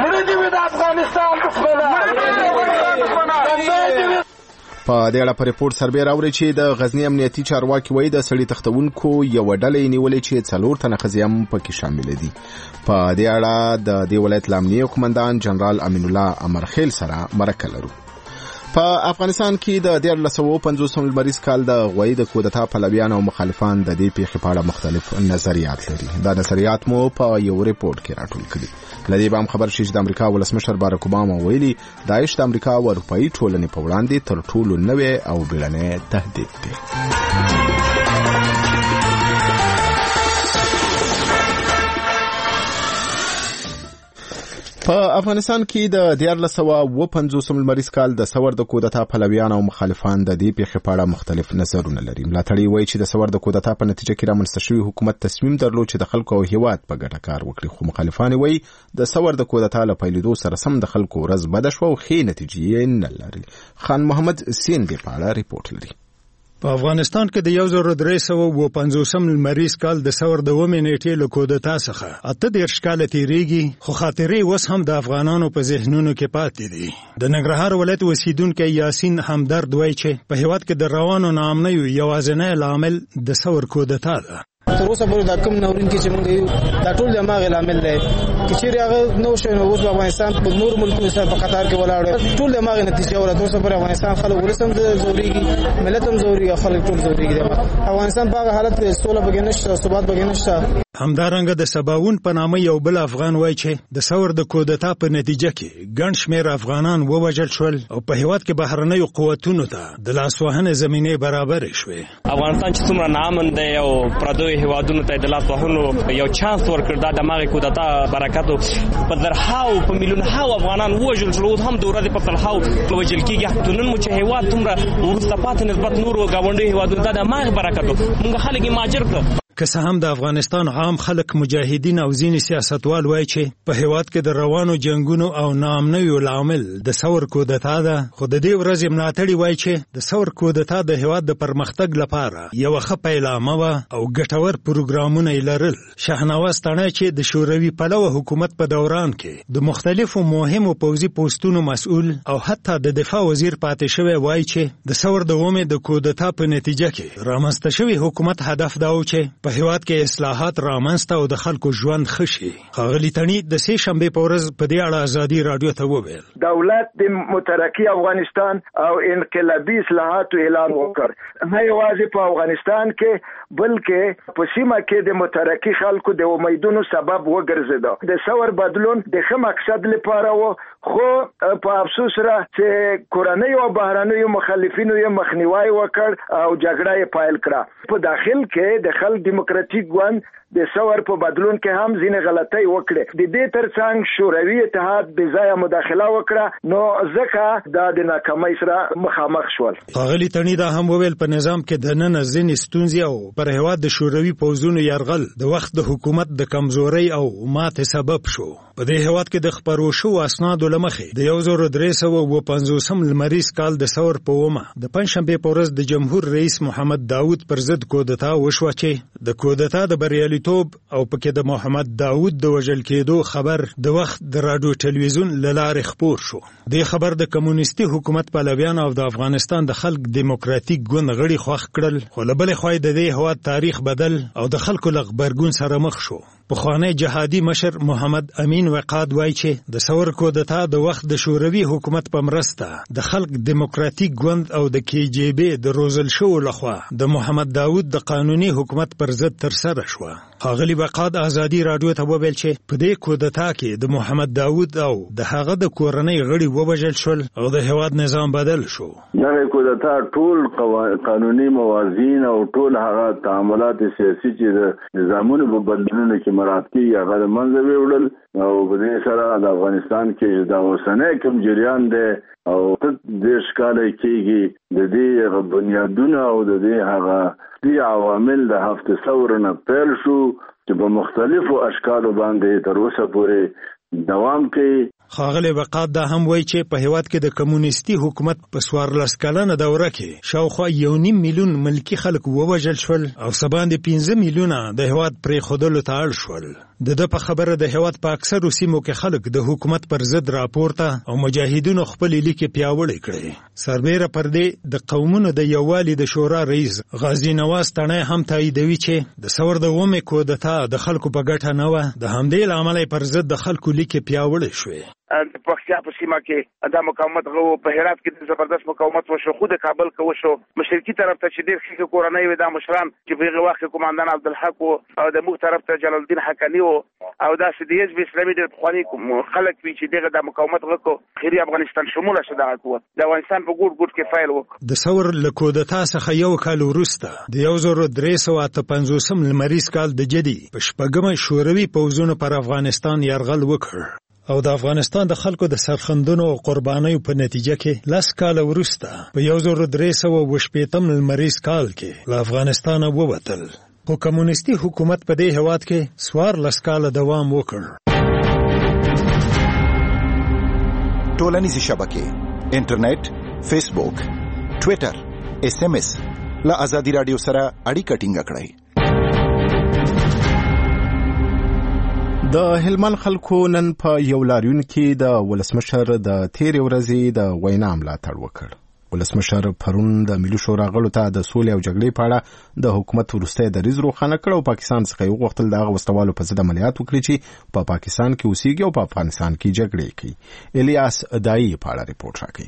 په دې اړه په ریپورت سربېره راوړي چې د غزنی امنیتي چارواکي وایي د سړي تختونکو یو ډله نیولې چې څلور تنه ښځې هم پکې شامل دي. په دې اړه د دې ولایت امنیه قومندان جنرال امین الله امرخیل سره مرکه لرو. په افغانستان کې د دیارلس سوه پنځوس لمریز کال د غوی د کودتا پلویان او مخالفان د دې پیښې په اړه مختلف نظریات لري. دا نظریات مو په یو ریپورت کې راټول کړي. لدی به هم خبر شي چې د امریکا ولسمشر باراک اوباما ویلي داعش د امریکا او اروپאי ټولنې په وړاندې تر ټولو نوې او بیړنی تهدید دی. په افغانستان کې د دیارلس سوه پنځوس لمریز کال د سور د کودتا پلویان او مخالفان د دې پیښې په اړه مختلف نظرونه لري. ملاتړي وایي چې د سور د کودتا په نتیجه کې رامنځته شوی حکومت تصمیم درلود چې د خلکو او هیواد په ګټه کار وکړي، خو مخالفان وایي د سور د کودتا له پیلېدو سره سم د خلکو ورځ بده شوه او ښې نتیجې نه لري. خان محمد سین دې په اړه ریپورت لري. په افغانستان کې د یو زر درې سوه پنځوسم لمریز کال د سور د اومې نیټې له کودتا څخه اته دېرش کاله تېرېږي، خو خاطرې اوس هم د افغانانو په ذهنونو کې پاتې دي. د ننګرهار ولایت اوسیدونکی یاسین همدرد وایي چې په هېواد کې د روانو ناامنیو یوازینی لامل د سور کودتا ده. تر اوسه پورې دا کوم ناورین کې چې موږ یو دا ټول د هماغې لامل دی که چیرې هغه نه وشوی نو اوس په افغانستان په نورو ملکونو سره په قطار کې ولاړ ټول د هماغې نتیجه وله. تر اوسه پورې افغانستان خلک ولس هم ځورېږي، ملت هم ځورېږي او خلک ټول ځورېږي. افغانستان په هغه حالت کې سوله پکې نشته، ثبات پکې نشته. همدارنګه د سباوون په نامه یو بل افغان وایي چې د سور د کودتا په نتیجه کې ګڼ شمېر افغانان ووژل شول او په هېواد کې بهرنیو قوتونو ته د لاسوهنې زمینې برابرې شوې. افغانستان چې څومره ناامن دی او پردیو هېوادونو ته د لاسوهنو یو چانس ورکړ، دا د هماغې کودتا برکت په زرهاو په میلیونهاو افغانان ووژل شول. اوس هم د ورځې په سلهاو وژل کېږي. نن مو چې هېواد دومره وروسته پاتې نسبت نورو ګاونډیو هېوادونو ته د هماغې برکت و. موږ خلک یې مهاجر کړل. که څه هم د افغانستان عام خلک مجاهدین او ځینې سیاستوال وایي چې په هېواد کې د روانو جنګونو او ناامنیو لامل د سور کودتا ده، خو د دې ورځې ملاتړي وایي چې د سور کودتا د هېواد د پرمختګ لپاره یوه ښه پیلامه وه او ګټور پروګرامونه یې لرل. شاهنواز تڼی چې د شوروي پلوه حکومت په دوران کې د مختلفو مهمو پوځي پوسټونو مسؤل او حتی د دفاع وزیر پاتې شوی وایي چې د سور د اومې د کودتا په نتیجه کې رامنځته شوی حکومت هدف دا و چې په هېواد کې اصلاحات رامنځته او د خلکو ژوند ښه شي. ښاغلي تڼي د سې شنبې په ورځ په دې اړه ازادي راډیو ته وویل دولت د مترقي افغانستان او انقلابي اصلاحاتو اعلان وکړ، نه یوازې په افغانستان کې بلکې په سیمه کې د مترقي خلکو د امیدونو سبب وګرځېده. د سور بدلون د ښه مقصد لپاره و، خو په افسوس را چې کورنۍ او بهرنیو مخالفینو یې مخنیوی وکړ او جګړه یې پیل کړه. په داخل کې د خلک دیموکراتیک ګوند د سور په بدلون کې هم ځینې غلطۍ وکړې. د دې ترڅنګ شوروي اتحاد بې ځایه مداخله وکړه، نو ځکه دا د ناکامۍ سره مخامخ شول. ښاغلي تڼي دا هم وویل په نظام کې دننه ځینې ستونزې او پر هېواد د شوروي پوځونو یرغل د وخت د حکومت د کمزورۍ او ماتې سبب شو. په دې هېواد کې د خپرو شوو اسنادو له مخې د یو زر درې سوه پنځوسم لمریز کال د سور په اومه د پنجشنبې په ورځ د جمهور رئیس محمد داود پر ضد کودتا وشوه چې د کودتا د بریالیتوب او پکې د محمد داود د وژل کېدو خبر د وخت د راډیو ټلویزیون له لارې خپور شو. دې خبر د کمونیستي حکومت پلویان او د افغانستان د خلک دیموکراتیک ګوند غړي خوښ کړل، خو له بلې خوا د دې هېواد تاریخ بدل او د خلکو له غبرګون سره مخ شو. پخوانی جهادي مشر محمد امین وقاد وایي چې د سور کودتا د وخت د شوروي حکومت په مرسته د خلک دیموکراتیک ګوند او د کې جی بي د روزل شوو لخوا د محمد داود د قانوني حکومت پر ضد ترسره شوه. ښاغلي وقاد ازادي راډیو ته وویل چې په دې کودتا کې د محمد داود او د هغه د کورنۍ غړي ووژل شول او د هېواد نظام بدل شو. دغه کودتا ټول قانوني موازین او ټول هغه تعاملات سیاسي چې د نظامونو په بدلونونو کې مراد کېږي هغه د منځه ویوړل او په دې سره د افغانستان کې د اوسنی کوم جریان دی او دېرش کاله کېږي د دې بنیادونه او د دې هغه دې عوامل د هفته ثور نه پیل شو چې په مختلفو اشکالو باندې تر اوسه پورې دوام کوي. ښاغلی بقات دا هم وایي چې په هیواد کې د کمونیستي حکومت په څوارلس کلنه دوره کې شاوخوا یو نیم میلیون ملکي خلک ووژل شول او څه باندې پنځه میلیونه د هیواد پرېښودلو ته اړ شول. د ده په خبره د هیواد په اکثرو سیمو کې خلک د حکومت پر ضد راپورته او مجاهدینو خپلې لیکې پیاوړې کړې. سربیره پر دې د قومونو د یووالي د شورا رئیس غازي نواز تڼی هم تاییدوي چې د څلور دومې کودتا د خلکو په ګټه نه وه، د همدې له امله پر ضد د خلکو لیکې پیاوړې شوې. د پکتیا په سیمه کې دا مقاومت غو، په هرات کې د زبردست مقاومت وشو، خو د کابل کې وشو. مشرقي طرف ته چې ډېر ښه کورنۍ وي دا مشران چې په هغه وخت کې قوماندان عبدالحق او د موږ طرف ته جلال الدین حقانی او داسې د حزب اسلامي ډېر پخواني خلک وي چې دغه د مقاومت وکړو. خیري افغانستان شموله شو دغه قوت د افغانستان په ګوټ ګوټ کې فایل وکړ. د ثور له کودتا څخه یو کال وروسته د یو زر درې سوه اته پنځوسم لمریز کال د جدي په شپږمه شوروي پوځونو پر افغانستان یرغل وکړ او د افغانستان د خلکو د سرښندنو او قربانیو په نتیجه کې لس کاله وروسته په یو زر درې سوه اوه شپېتم لمریز کال کې له افغانستانه ووتل. خو کمونیستي حکومت په دې هیواد کې څوارلس کاله دوام وکړ. ټولنیزې شبکې، انټرنیټ، فیسبوک، ټویټر، اس ام اس له ازادي راډیو سره اړیکه ټینګه کړئ. د هلمند خلکو نن په یو لاریون کې د ولسمشر د تیرې ورځې د وینا ملاتړ وکړ. ولسمشر پرون د ملي شورا غړو ته د سولې او جګړې په اړه د حکومت وروستی دریځ روښانه کړ او پاکستان څخه یې وغوښتل د هغه وسلوالو په ضد عملیات وکړي چې په پاکستان کې اوسېږي او په افغانستان کې جګړې کوي. الیاس دایي په اړه رپورټ راکوي.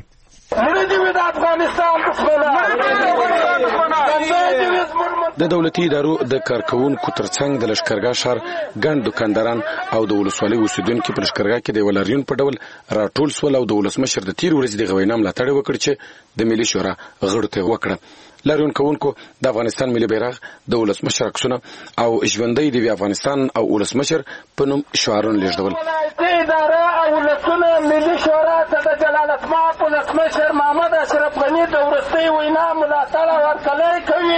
د دولتي ادارو د کارکونکو ترڅنګ د لشکرګاه ښار ګڼ دکانداران او د ولسوالۍ اوسیدونکو په لشکرګاه کې د ولاریون په ډول راټول سول او د ولسمشر د تیر ورځې د وینا ملاتړ وکړ چې د ملي شورا غړو ته وکړه. لاریون کوونکو د افغانستان ملي بیرغ، د ولسمشر عکسونه او ژوندۍ د افغانستان او ولسمشر په نوم شعارونه لیږدول. اداره او ولسونه ملي شورا ته د جلال الاسماء ولسمشر محمد اشرف غني د ورستۍ وینا ملاتړ ورکړی کوي.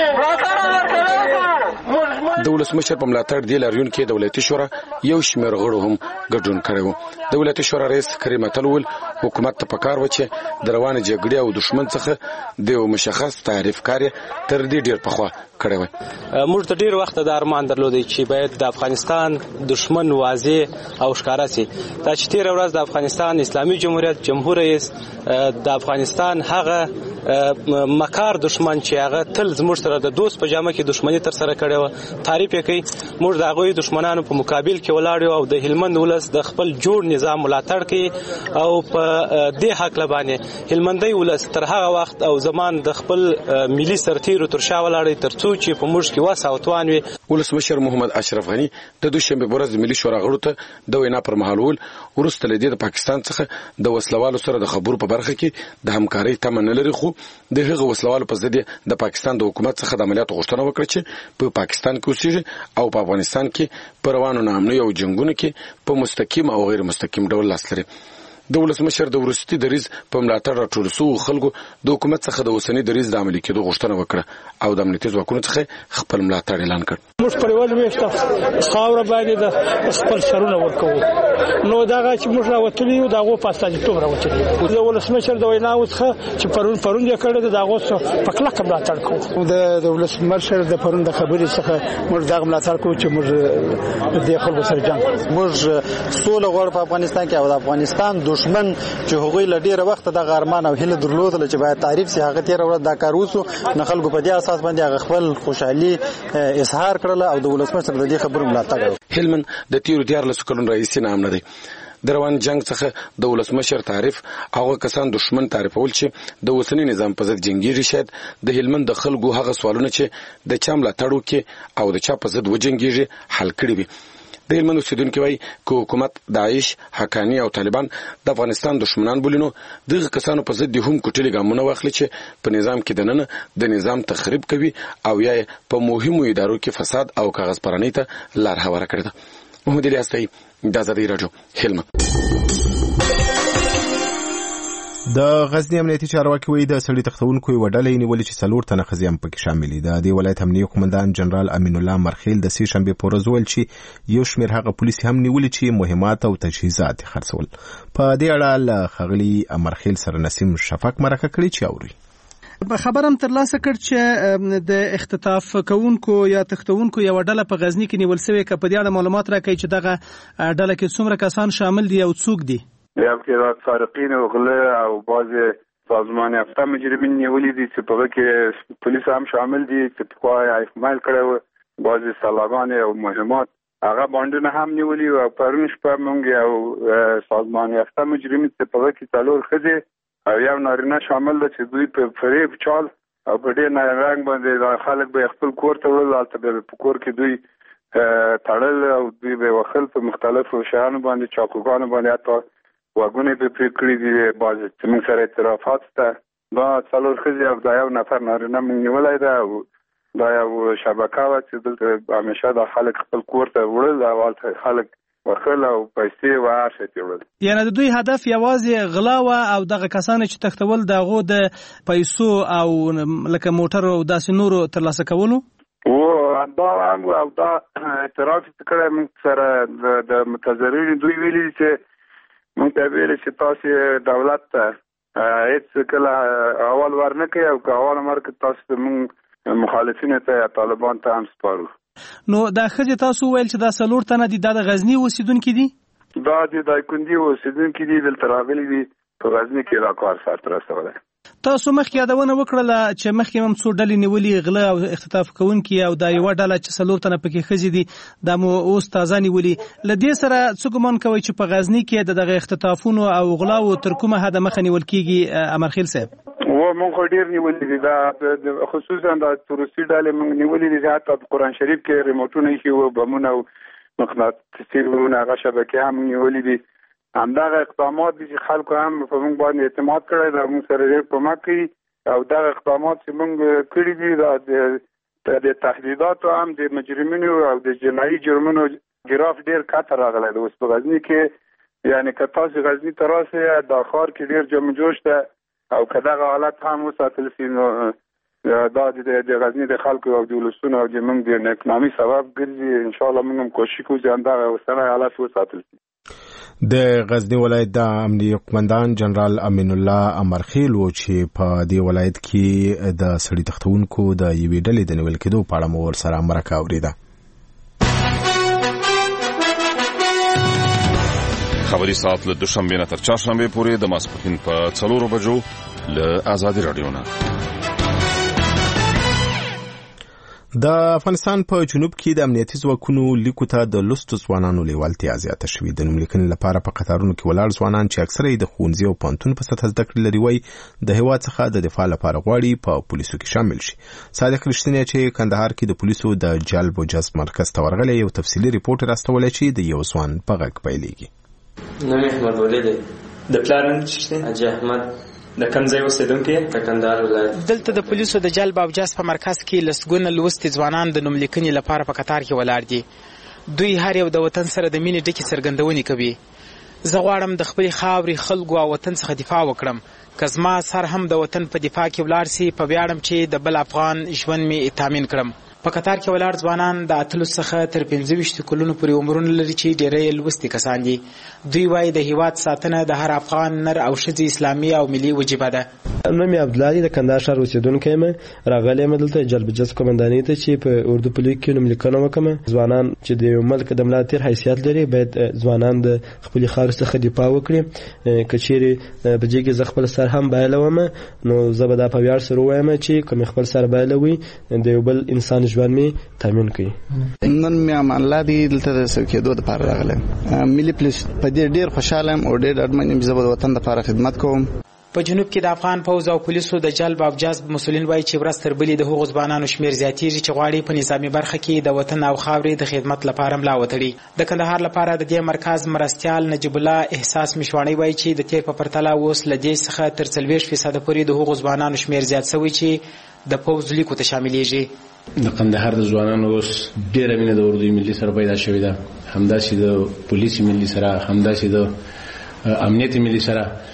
د ولسمشر په ملاتړ د لاریون کې د ولایتي شورا یو شمېر غړو هم ګډون کړی و. د ولایتي شورا رئیس کریم اتلول حکومت ته پکار و چې د روانه جګړې او دښمن څخه د یو مشخص تعریف کار تر دې ډیر پخوا کړی وي. موږ ته ډیر وخت د ارمان درلودی چې باید د افغانستان دښمن واضح او ښکارا سي. دا چې تیر ورځ د افغانستان اسلامي جمهوریت جمهور رئیس د افغانستان هغه مکار دښمن چې هغه تل زموږ سره د دوست په جامه کې دښمنی تر سره کړې و تعریف یې کوي. موږ د هغوی دښمنانو په مقابل کې ولاړ یو او د هلمند ولس د خپل جوړ نظام ملاتړ کوي او په دې حق لبانې هلمندی ولس تر هغه وخت او زمان د خپل ملي سرتیرو تر شا ولاړ تر څو چې په موږ کې وسه او توان وي. ولسمشر محمد اشرف غني د دوشنبه ورځ د ملي شورا غړو ته د وینا پر مهال ول ورسته لدی د پاکستان څخه د وسلوالو سره د خبرو په برخه کې د همکارۍ تمه نه لري، خو د هغه وسلوالو په ضد د پاکستان د حکومت څخه د عملیاتو غوښتنه وکړه چې په پاکستان کې اوسېږي او په افغانستان کې په روانو نامنو او جنگونو کې په مستقیم او غیر مستقیم ډول لاس لري. د ولسمشر د وروستي دریځ په ملاتړ راټول شوو خلکو د حکومت څخه د اوسني دریځ د عملي کېدو غوښتنه وکړه او د امنیتي ځواکونو څخه خپل ملاتړ اعلان کړ. موږ پر یوه ویشته خاوره باندې د خپل سرونه ورکوو. نو دغه چې موږ راوتلي یو د هغو په استازیتوب راوتلي یو. د ولسمشر د ویناو څخه چې پرون پرون یې کړی د هغو څخه په کلکه ملاتړ کوو. د ولسمشر د پرون د خبرې څخه موږ دغه ملاتړ کوو چې موږ د خلکو سره جنګ کوو. موږ سوله غواړو په افغانستان کې او د افغانستان دښمن چې هغوی له ډیره وخت د ارمان او هیله درلودل چې باید تعریف سي هغه تیر ورځ دا کار وسو. نه خلکو په دې اساس باندې هغه خپل خوشحالي اظهار کړل او د ولسمشر د دې خبرو ملاتړ وکړ. هلمند د تیرو دیارلس کلونو رئیس نام نه دی. د روان جنگ څخه د ولسمشر تعریف هغه کسان دښمن تعریفول چې د اوسنی نظام په ضد جنگیږي. شاید د هلمند د خلکو هغه سوالونه چې د چا ملاتړ وکړي او د چا په ضد وجنګیږي حل کړي وي. د هلمند اوسیدونکي وایي که حکومت داعش، حقانی او طالبان د افغانستان دښمنان بولي دغه کسانو په ضد هم کوټلي ګامونه واخلي چې په نظام کې دننه د نظام تخریب کوي او یا په مهمو ادارو کې فساد او کاغذ پرانی ته لار هواره کړې ده. محمد الیاس د ازادي راډیو هلمند. د غزنی امنیتي چارواکي وایي د سړي تختونکو یوه ډله یې نیولې چې څلور تنه ښځې هم پکې شامل دي. د دې ولایت امنیه قومندان جنرال امین الله مرخیل د سې شنبې په ورځ وویل چې یو شمېر هغه پولیس هم نیولي چې مهمات او تجهیزات یې خرڅول. په دې اړه له ښاغلي مرخیل سره نسیم شفق مرکه کړې چې اوري. خبرم ترلاسه کړ چې د اختطاف کوونکو یا تختونکو یو ډله په غزنی کې نیول شوې، که په دې اړه معلومات راکړئ چې دغه ډله کې څومره کسان شامل دي او څوک دي؟ یا کې سارقین او غله او بعض سازمان یافته مجرمین نیولي دي چې په کې پولیس هم شامل دي چې پخوا یې احمال کړی و، بعض سلاګانې او مهمات هغه بانډونه هم نیولي و. پرون شپه موږ یو سازمان یافته مجرمین چې په کې څلور ښځې او یو نارینه شامل ده چې دوی په فریب چال او په ډېر نارنګ باندې خلک به خپل کور ته وړل، هلته به په کور کې دوی تړل او دوی به وخل په مختلفو شیانو باندې، چاقوګانو باندې، حتی واګونه به پرې کړي دي. بعض چې موږ سره اعترافات شته. دا څلور ښځې او دا یو نفر نارینه موږ نیولی ده او دا یو شبکه وه چې دلته همیشه دا خلک خپل کور ته وړل او هلته خلک وخل او پیسې و هر شی ته وړل. یعنې د دوی هدف یوازې غلا وه او دغه کسان چې تښتول د هغو د پیسو او لکه موټر او داسې نورو ترلاسه کولو؟ او دا هم او دا اعتراف چې کړی موږ سره د متضررین دوی ویلي چې موږ ته ویلي چې تاسې دولت ته هېڅ کله اول ور نه کوي او که اول مرکه تاسو موږ مخالفینو ته یا طالبان ته هم سپارو. نو دا ښځې تاسو وویل چې دا څلور تنه دي، دا د غزني اوسېدونکي دي؟ دا د دایکنډي اوسېدونکي دي، دلته راغلي دي، په غزني کې دا کار سرته رسولی. تاسو مخکې یادونه وکړله چې مخکې هم څو ډلې نیولي غله او اختطاف کوونکي او دا یوه ډله چې څلور تنه پکې ښځې دي دا مو اوس تازه نیولي. له دې سره څه ګمان کوئ چې په غزني کې د دغه اختطافونو او غلاو تر کومه حده مخه نیول کېږي؟ امرخیل صاحب و موږ خو ډېر نیولي دي، دا خصوصا دا تروریستي ډلې موږ نیولي دي، حتی په قرآن شریف کې ریموټونه ایښي وو، بمونه او مقناطیسي بمونه، هغه شبکې هم نیولي دي. همدغه اقدامات دي چې خلکو هم په موږ باندې اعتماد کړی دا موږ سره ډېر کمک کوي او دغه اقدامات چې موږ کړي دي دا د تهدیداتو هم د مجرمینو او د جنایي جرمونو ګراف ډېر کته راغلی دی. اوس په غزني کې یعنې که تاسو غزني ته راسئ دا ښار کې ډېر جم جوش ده او که دغه حالت هم وساتل شي نو دا د غزني د خلکو او د ولسونو او د موږ د اقتصادي سبب ګرځي. انشاءالله موږ هم کوشش کوو چې همدغه اوسنی حالت وساتل شي. د غزنی ولایت د امنیه قومندان جنرال امین الله مرخیل و چې په دې ولایت کې د سړي تختونکو د یوې ډلې د نیول کېدو په اړه مو ورسره مرکه اورېده. خبري ساعت له دوشنبې نه تر چهارشنبې پورې د ماسپښین په څلورو بجو له ازادي راډیو نه. د افغانستان په جنوب کې د امنیتي ځواکونو لیکو ته د لوستو ځوانانو لیوالتیا زیاته شوې. د نوملیکنې لپاره په قطارونو کې ولاړ ځوانان چې اکثره یې د ښوونځي او پوهنتون په سطحه زده کړې لري وایي د هېواد څخه د دفاع لپاره غواړي په پولیسو کې شامل شي. صادق رښتینی چې کندهار کې د پولیسو د جلب او جذب مرکز ته ورغلی یو تفصیلي ریپورټ راستولی چې د یو ځوان په غږ پیلېږي. نوم احمد ولي دی. د پلار نوم څه دی؟ حاجي احمد. د کوم ځای اوسېدونکی یې؟ د کندهار ولایت. دلته د پولیسو د جلب او جذب په مرکز کې لسګونه لوستي ځوانان د نوملیکنې لپاره په قطار کې ولاړ دي. دوی هر یو د وطن سره د مینې ډکې څرګندونې کوي. زه غواړم د خپلې خاورې، خلکو او وطن څخه دفاع وکړم. که زما سر هم د وطن په دفاع کې ولاړ سي، په ویاړم چې د بل افغان ژوند مې تامین کړم. په قطار کې ولاړ ځوانان د اتلو څخه تر پنځه ویشت کلونو پورې عمرونه لري چې ډېری لوستي کسان دي. دوی وایي د هېواد ساتنه د هر افغان نر او ښځې اسلامي او ملي وجیبه ده. نوم یې عبدالله د کندهار ښار اوسېدونکی یم. راغلی یم دلته جلب جذب قومندانۍ ته چې په اردو پولیو کې نوملیکنه وکړم. ځوانان چې د یو ملک د ملا تیر حیثیت لري باید ځوانان د خپلې خاورې څخه دفاع وکړي. که چیرې په دې کې زه خپل سر هم بایلوم نو زه به دا په ویاړ سره ووایم چې که مې خپل سر بایلوي د یو بل انسان ژوند مې تامین کوي. نن مې امان الله دی دلته د سوکېدو دپاره راغلی. ملي پولیس په دې ډېر خوشحاله یم او ډېر ډاډمن یم چې زه به د وطن دپاره خدمت کوم. په جنوب کې د افغان پوځ او پولیسو د جلب او جذب مسؤلین وایي چې ورځ تر بلې د هغو ځوانانو شمېر زیاتېږي چې غواړي په نظامي برخه کې د وطن او خاورې د خدمت لپاره ملا وتړي. د کندهار لپاره د دې مرکز مرستیال نجیب الله احساس مشواڼي وایي چې د تیر په پرتله اوس له دې څخه تر څلوېښت فیصده پورې د هغو ځوانانو شمېر زیات شوی چې د پوځ لیکو ته شاملېږي. د قندهار د ځوانانو اوس ډېره مینه د اردوی ملي سره پیدا شوې ده، همداسې د پولیس ملي سره، همداسې د امنیت ملي سره.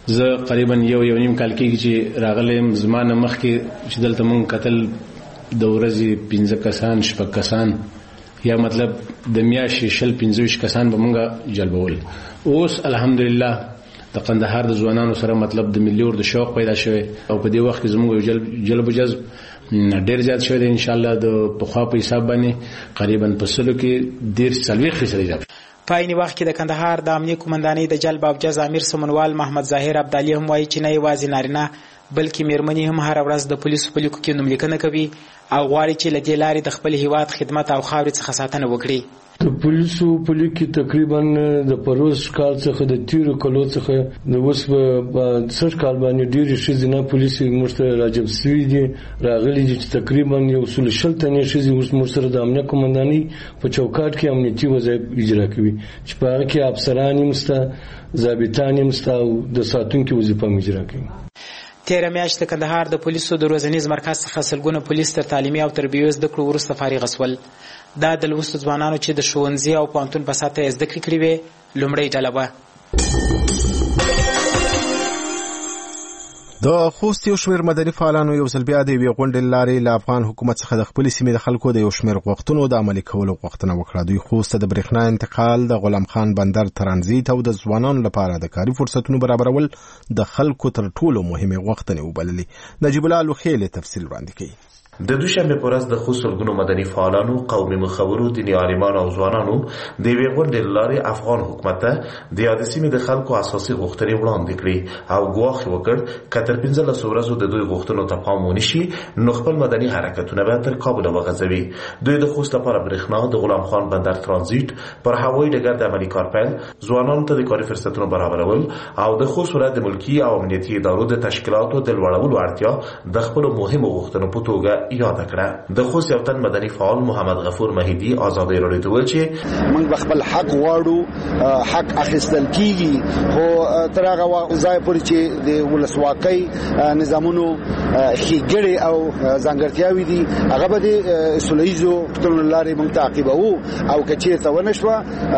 زه قریبا یو یو نیم کال کېږي چې راغلم زمانه مخکې چې دلته مونږ قتل د ورځې پنځه کسان شپږ کسان یا مطلب د میاشتې شل پنځه ویشت کسان به مونږ جلبول. اوس الحمدلله د قندهار د ځوانانو سره مطلب د ملي اور د شوق پیدا شوی او په دې وخت کې زموږ یو جلب جلب جذب ډېر زیات شوی دی. ان شاء الله د پخوا په حساب باندې قریبا په سلو کې ډېر څلوېښت فیصده اضافه. په عین وخت کې د کندهار د امنیه قومندانۍ د جلب او جز امیر سمونوال محمد ظاهر عبدالي هم وایي چې نه یوازې نارینه بلکې میرمنې هم هره ورځ د پولیسو په لیکو کې نوملیکنه کوي او غواړي چې له دې لارې د خپل هیواد خدمت او خاورې څخه ساتنه وکړي. د پولیسو په لیکو تقریبا د پروز کال څخه د تیرو کلو څخه د اوس په سر کال باندې ډېر ښځینه پولیسو مرسته راجب سوي دي راغلي دي چې تقریبا یو سل شل تنې ښځې اوس مرسته د امنیه قومندانۍ په چوکاټ کې امنیتي وظایف اجرا کوي چې په هغه کې افسران هم شته، ضابطان هم شته او د ساتونکو وظیفه هم اجرا کوي. تیره میاشت د کندهار د پولیسو د روزنیز مرکز څخه سلګونه پولیس تر تعلیمي او تربیوي زده کړو وروسته فارغ شول. دا د لوستو ځوانانو چې د ښوونځي او پوهنتون په سطحه زده کړې کړې وې لومړۍ ډله وه. د خوست یو شمېر مدني فعالانو یو ځل بیا د یوې غونډې له لارې له افغان حکومت څخه د خپلې سیمې د خلکو د یو شمېر غوښتنو د عملي کولو غوښتنه وکړه. دوی خوست ته د برېښنا انتقال، د غلام خان بندر ترانزیت او د ځوانانو لپاره د کاري فرصتونو برابرول د خلکو تر ټولو مهمې غوښتنې وبللې. نجیب الله لوخیل تفصیل وړاندې کوي. د دوشنبه په ورځ د خوست سلګونو مدني فعالانو، قومي مخورو، دیني عالمانو او ځوانانو د یوې غونډې له لارې افغان حکومت ته د یادې سیمې د خلکو اساسي غوښتنې وړاندې کړې او ګواښ یې وکړ که تر پنځلسو ورځو د دوی غوښتنو ته پام ونه شي نو خپل مدني حرکتونه به تر کابله وغځوي. دوی د خوست لپاره برېښنا، د غلام خان بندر ترانزیت، پر هوایي ډګر د عملي کار پیل، ځوانانو ته د کاري فرصتونو برابرول او د خوست ولایت د ملکي او امنیتي ادارو د تشکیلاتو د لوړولو اړتیا د خپلو مهمو غوښتنو په توګه یاد کړه. د خوست یو تن مدني فعال محمد غفور مهیدی آزادۍ راډیو ته وویل چې موږ به خپل حق غواړو، حق اخیستل کیږي، خو تر هغه ځای پورې چې د ولسواکۍ نظامونو ښېګړې او ځانګړتیاوې دي هغه به د سوله ییزو ټولنو لارې موږ تعقیبوو او که چېرته ونه شوه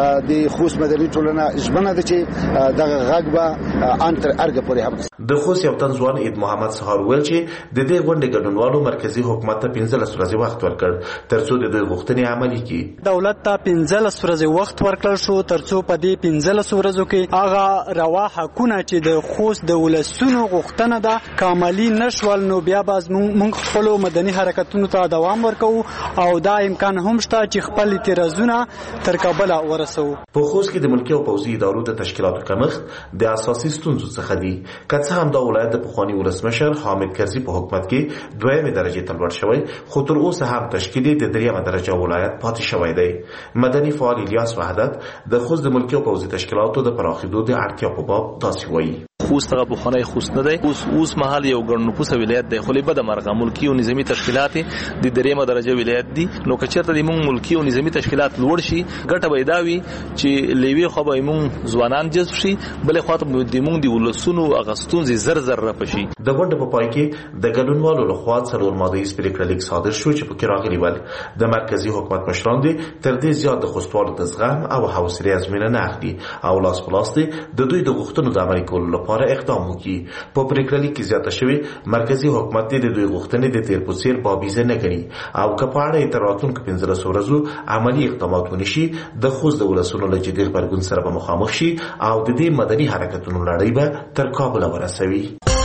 د خوست مدني ټولنه ژمنه ده چې دغه غږ به ان تر ارګه پورې هم. د خوست یو تن ځوان عید محمد سهار ویل چې د دې غونډې ګډونوالو مرکزي حکومت ته پنځلس ورځې وخت ورکړ ترڅو د دوی غوښتنې عملي کړي. دولت ته پنځلس ورځې وخت ورکړل شو ترڅو په دې پنځلس ورځو کې هغه روا حقونه چې د خوست د ولسونو غوښتنه ده کاملي نشول نو بیا به موږ خپلو مدني حرکتونو ته دوام ورکوو او دا امکان هم شته چې خپل اعتراضونه تر کابله ورسوو. په خوست کې د ملکي او پوځي ادارو د تشکیلاتو کمښت د اساسي ستونزو څخه دی. که څه هم دا ولایت د پخواني ولسمشر حامد کرزي په حکومت کې دویمې درجې ته لوړ شوی خو تر اوسه هم تشکیل د دریمه درجه ولایت پاتې شوی دی. مدني فعال الیاس وحدت د خوست د ملکي او پوځي تشکیلاتو د پراخېدو د اړتیا په باب داسې وایي. خوست هغه بخونی خوست نه دی، اوس اوس مهال یو ګڼ نفوسه ولایت دی خو له بده مرغه ملکی او نظامی تشکیلات د دریمه درجه ولایت دي. نو که چېرته د مونږ ملکی او نظامی تشکیلات لوړ شي ګټه به دا وي چې لوی خو به مونږ ځوانان جذب شي، بلې خواته د مونږ د ولسونو اغستون زر زر رپ شي. د غونډې په پای کې د ګډونوالو لخوا څلور ماده پریکړه لیک صادر شو چې پکې راغلي ول د مرکزی حکومت مشران دي تر دې زیات د خوستوالو د زغم او حوصلې ازمینه نه اخلي او لاس پلاس دي د دوی د غوښتنو د عملي کولو لپاره اقدام وکړي. په پریکړه لیک کې زیاته شوی مرکزی حکومت د دوی غوښتنې د تیر په څیر بابیزه نه کوي او کپاړه تر راتلونکو پنځلس ورځو عملی اقدامات ونشي د خوست د ولسونو له جدي غبرګون سره به مخامخ شي او د دې مدني حرکتونو لړۍ به تر کابل ورسوي.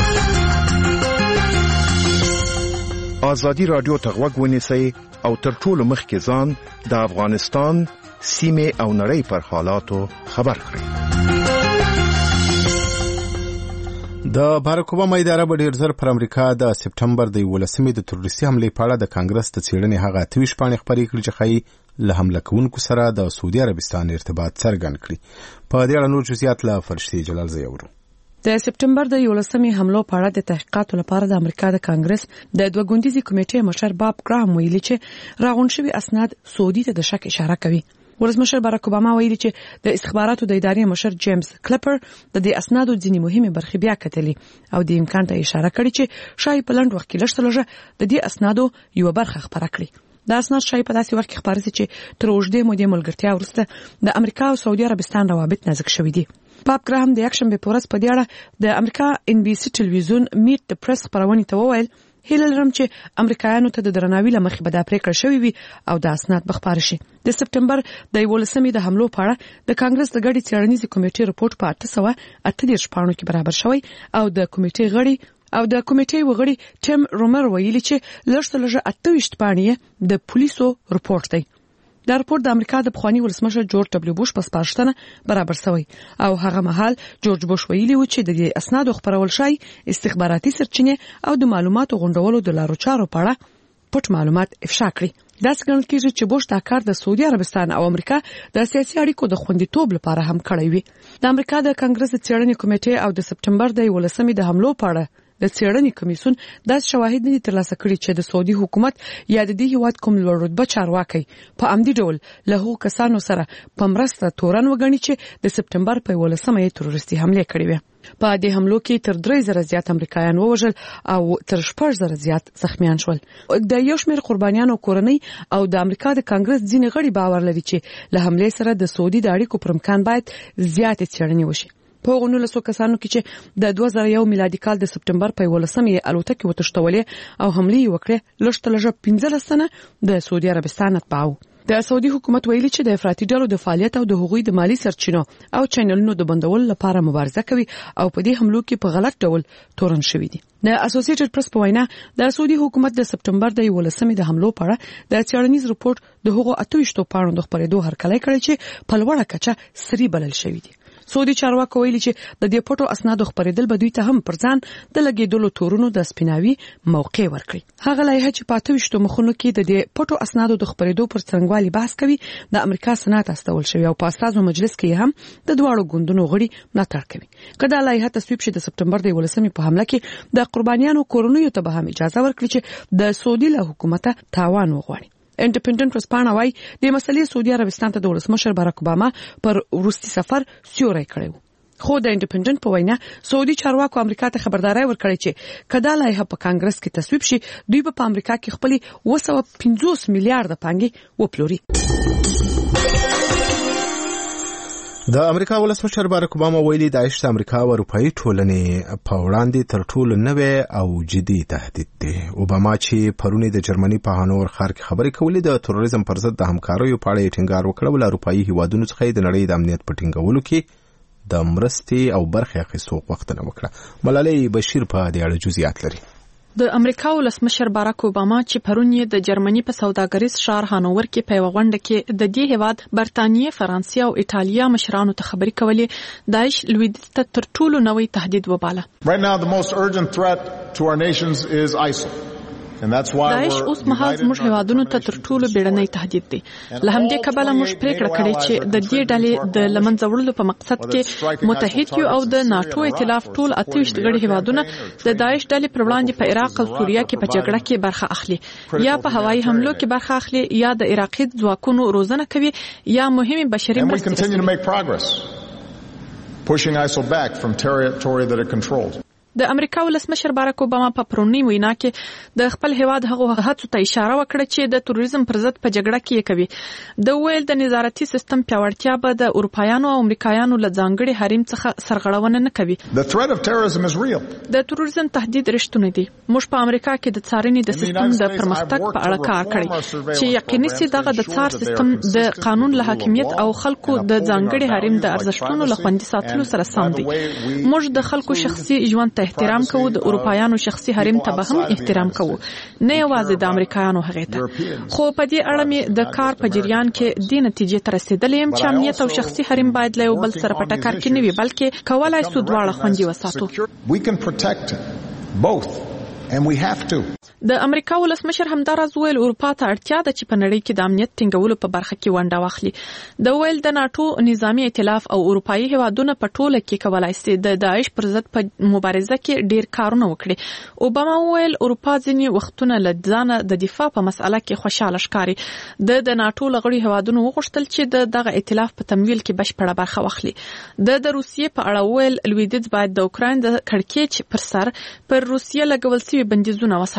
آزادی رادیو ته غوږ ونیسئ او تر ټولو مخکې ځان د افغانستان سیمه او نړۍ پر حالاتو خبر کړئ. د بارک اوباما اداره به ډېر ژر پر امریکا د سپټمبر د یولسمې د تروریستي حملې په اړه د کانګرس د څېړنې هغه اته ویشت پاڼې خپرې کړي چې ښایي له حمله کوونکو سره د سعودي عربستان ارتباط څرګند کړي. په دې اړه نور جزئیات له فرشتي جلال زه اورو. د سپټمبر د یولسمې حملو په اړه د تحقیقاتو لپاره د امریکا د کانګرس د دوه ګوندیزي کمیټې مشر باب ګراهم ویلي چې راغونډ شوي اسناد سعودي ته د شک اشاره کوي. ولسمشر باراک اوباما ویلي چې د استخباراتو د ادارې مشر جیمز کلپر د دې اسنادو ځینې مهمه برخې بیا کتلې او د امکان ته اشاره کړې چې شاید په لنډ وخت کې لږ څه لږه د دې اسنادو یو برخه خبره کړي. دا اسناد شاید په داسې وخت کې خبرې چې تر اوږدې مودې ملګرتیا وروسته د امریکا او سعودي عربستان روابط نازک شوي دي. باب ګراهم د اکشن به پورس په دی اړه د امریکا ان بي سي ټلویزیون میټ د پریس خبرونه ته وویل هیله لرم چې امریکایانو ته د درناوي لمخې به دا پریکړه شوې وي او د اسناد بخپاره شي. د سپټمبر د یولسمې د حملو په اړه د کانګرس د غړي څېړنیزې کمیټې رپورت په اته سوه اته دېرش پاڼو کې برابر شوی او د کمیټې غړي او د کمیټې وغړي ټیم رومر ویلي چې لږ تر لږه اته ویشت پاڼې د پولیسو رپورت دی. دا رپورت د امریکا د پخوانی ولسمشر جورج ډبلیو بوش په سپارښتنه برابر شوی او هغه مهال جورج بوش ویلي و چې د دې اسنادو خبرول شای استخباراتي سرچینې او د معلوماتو غونډولو د لارو چارو په اړه پټ معلومات افشا کړي. دا څنګه کېږي چې بوش دا کار د سعودي عربستان او امریکا د سیاسي اړیکو د خوندیتوب لپاره هم کړی وي. د امریکا د کانګرس د څېړنې کمیټې او د سپټمبر د یولسمې د حملو په اړه د څېړنې کمیسیون داس شواهد نه ترلاسه کړي چې د سعودي حکومت یا د دې هیواد کوم لوړ رتبه چارواکي په عمدي ډول له هغو کسانو سره په مرسته تورن وګڼي چې د سپټمبر په یولسمه تروریستي حمله کړې وه. په دې حملو کې تر درې زره زیات امریکایان ووژل او تر شپږ زره زیات زخمیان شول. د یو شمېر قربانیانو کورنۍ او د امریکا د کانګرس ځینې غړي باور لري چې له حملې سره د سعودي د اړیکو پر امکان باید زیاتې څېړنې وشي. په هغو نولسو کسانو کې چې د دوه زره یو میلادي کال د سپټمبر په یولسمې الوتکې وتښتولې او حملې یې وکړې لږ تر لږه پنځلس تنه د سعودي عربستان اتباع وو. د سعودي حکومت ویلي چې د افراطي ډلو د فعالیت او د هغوی د مالی سرچینو او چینلونو د بندولو لپاره مبارزه کوي او په دې حملو کې په غلط ډول تورن شوی دي. د اسوسییټډ پریس په وینا د سعودي حکومت د سپټمبر د یولسمې د حملو په اړه د څېړنیز رپورت د هغو اته ویشت پاڼو د خپرېدو هرکلی کړی چې په لوړه کچه سری بلل شوی دي. سعودي چارواکو ویلي چې د دې پټو اسنادو خبرېدل به دوی ته هم پر ځان د لګېدلو تورونو د سپیناوي موقع ورکړي. هغه لایحه چې په اته ویشتو مخونو کې د دې پټو اسنادو د خبرېدو پر څرنګوالي بحث کوي د امریکا سنات استول شوی او په استازو مجلس کې هم د دواړو ګوندونو غړي ملاتړ کوي. که دا لایحه تصویب شي د سپټمبر د یولسمې په حمله کې د قربانیانو کورنیو ته به هم اجازه ورکړي چې د سعودي له حکومته تاوان وغواړي. انډیپندنت ورسپانه وايي د مسلې سعودي عربستان ته د ولسمشر باراک اوباما پر وروستي سفر سیوری کړی و. خو د انډیپندنت په وینا سعودي چارواکو امریکا ته خبرداري ورکړې چې کدا لایحه په کانګرس کې تصویب شي دوی به په امریکا کې خپل اوه سوه پنځوس میلیارډ پانګې وپلوري. د امریکا ولسمشر باراک اوباما ویلي داعش د امریکا او اروپאי ټولنې په وړاندې تر ټولو نوې او جدي تهدید دی. اوباما چې پرونی د جرمني په هانوور ښار کې خبرې کولې د تروریزم پر ضد د همکاریو په اړه ټینګار وکړ او اروپאי هیوادونو څخه د نړۍ د امنیت په ټینګولو کې د مرستې او برخې اخیستو غوښتنه وکړه. ملالۍ بشیر په دې اړه جزئیات لري. د امریکا ولسمشر باراک اوباما چې پرون یې د جرمني په سوداګریز ښار هانوور کې په یوه غونډه کې د دې هیواد برتانیې، فرانسې او ایټالیا مشرانو ته خبرې کولې داعش لویدیځ ته تر ټولو نوی تهدید وباله. Right now the most urgent threat to our nations is ISIL. داعش اوس مهال زموږ هیوادونو ته تر ټولو بیړنی تهدید دی. له همدې کبله موږ پریکړه کړې چې د دې ډلې د لمنځه وړلو په مقصد کې متحد یو او د ناتو ائتلاف ټول اته ویشت غړي هیوادونه د داعش ډلې پر وړاندې په عراق او سوریه کې په جګړه کې برخه اخلي، یا په هوایي حملو کې برخه اخلي، یا د عراقي ځواکونو روزنه کوي، یا مهمه بشري مرستې pushing ISIL back from territory that it controls. د امریکا ولسمشر باراک اوباما په پرونی وینا کې د خپل هیواد هغو هڅو ته اشاره وکړه چې د تروریزم پر ضد په جګړه کې کوي. د ویل د نظارتي سیستم پیاوړتیا به د اروپایانو او امریکایانو له ځانګړي حریم څخه سرغړونه نه کوي. The threat of terrorism is real. د تروریزم تهدید رښتونی دی. موږ په امریکا کې د څارنې د سیستم د پرمختګ په اړه کار کړی چې یقیني سي دغه د څار سیستم د قانون له حاکمیت او خلکو د ځانګړي حریم د ارزښتونو له خوندي ساتلو سره سم دی. موږ د خلکو شخصي ژوند احترام کوو، د اروپایانو شخصي حریم ته به هم احترام کوو، نه یوازې د امریکایانو هغې ته. خو په دې اړه مې د کار په جریان کې دې نتیجې ته رسېدلی یم چې امنیت او شخصي حریم باید له یو بل سره په ټکر کې نه وي، بلکې کولای سو دواړه خوندي وساتو. We can protect both and we have to. د امریکا ولسمشر همداراز ویل اروپا ته اړتیا ده چې په نړۍ کې د امنیت ټینګولو په برخه کې ونډه واخلي. د ویل د ناتو نظامی ائتلاف او اروپאי هیوادونه په ټوله کې کولای شي د داعش پر ضد په مبارزه کې ډیر کارونه وکړي. اوباما ویل اروپا ځینې وختونه له ځانه د دفاع په مسأله کې خوشاله ښکاري. د د ناتو لغړي هیوادونو وغوښتل چې د دغه ائتلاف په تمویل کې بشپړه برخه واخلي. د د روسیې په اړه ویل لویدیځ باید د اوکراین د کړکېچ پر سر پر روسیې لګول شوي بندیزونه وساتي.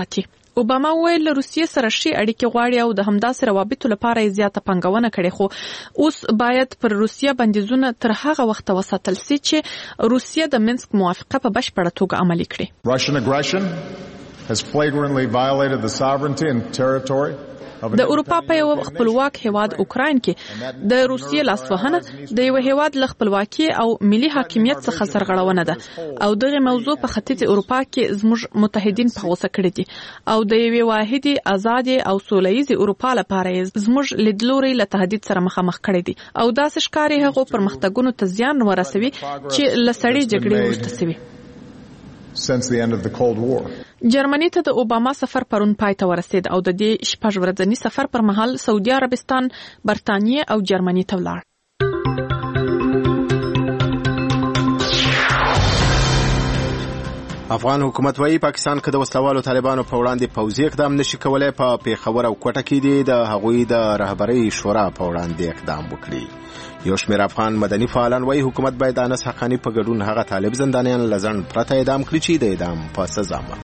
اوباما ویل روسیې سره شي اړیکې غواړي او د همداسې روابطو لپاره یې زیاته پانګونه کړې، خو اوس باید پر روسیه بندیزونه تر هغه وخته وساتل سي چې روسیه د منسک موافقه په بشپړه توګه عملي کړي. Russian aggression has flagrantly violated the sovereignty and territory د اروپا په یو خپلواک هیواد اوکراین کې د روسیې لاسوهنه د یو هیواد ل خپلواکي او ملي حاکمیت څخه سرغړونه ده او دغه موضوع په ختیځ اروپا کې زموږ متحدین په غوسه کړي دي او د یو واحدي آزاد او سولهییز اروپا لپاره زموږ لیدلوري له تهدید سره مخامخ کړي دي او داسې ښکاري هغه پرمختګونو ته زیان ورسوي چې لسړي جګړې وروسته سوي. Since the end of the Cold War. جرمني ته د اوباما سفر پرون پای ته ورسید او د دې شپږ ورځني سفر پر مهال سعودي عربستان، برتانیې او جرمني ته ولاړ. افغان حکومت وايي پاکستان کې د وسلوالو طالبانو په وړاندې پوځي اقدام نشي کولای، په پیښور او کوټه کې دي د هغوی د رهبرۍ شورا په وړاندې اقدام وکړي. یو شمېر افغان مدني فعالان وايي حکومت باید انس حقانی په ګډون هغه طالب زندانیان لزن پرته اعدام کړي چې د اعدام په سزا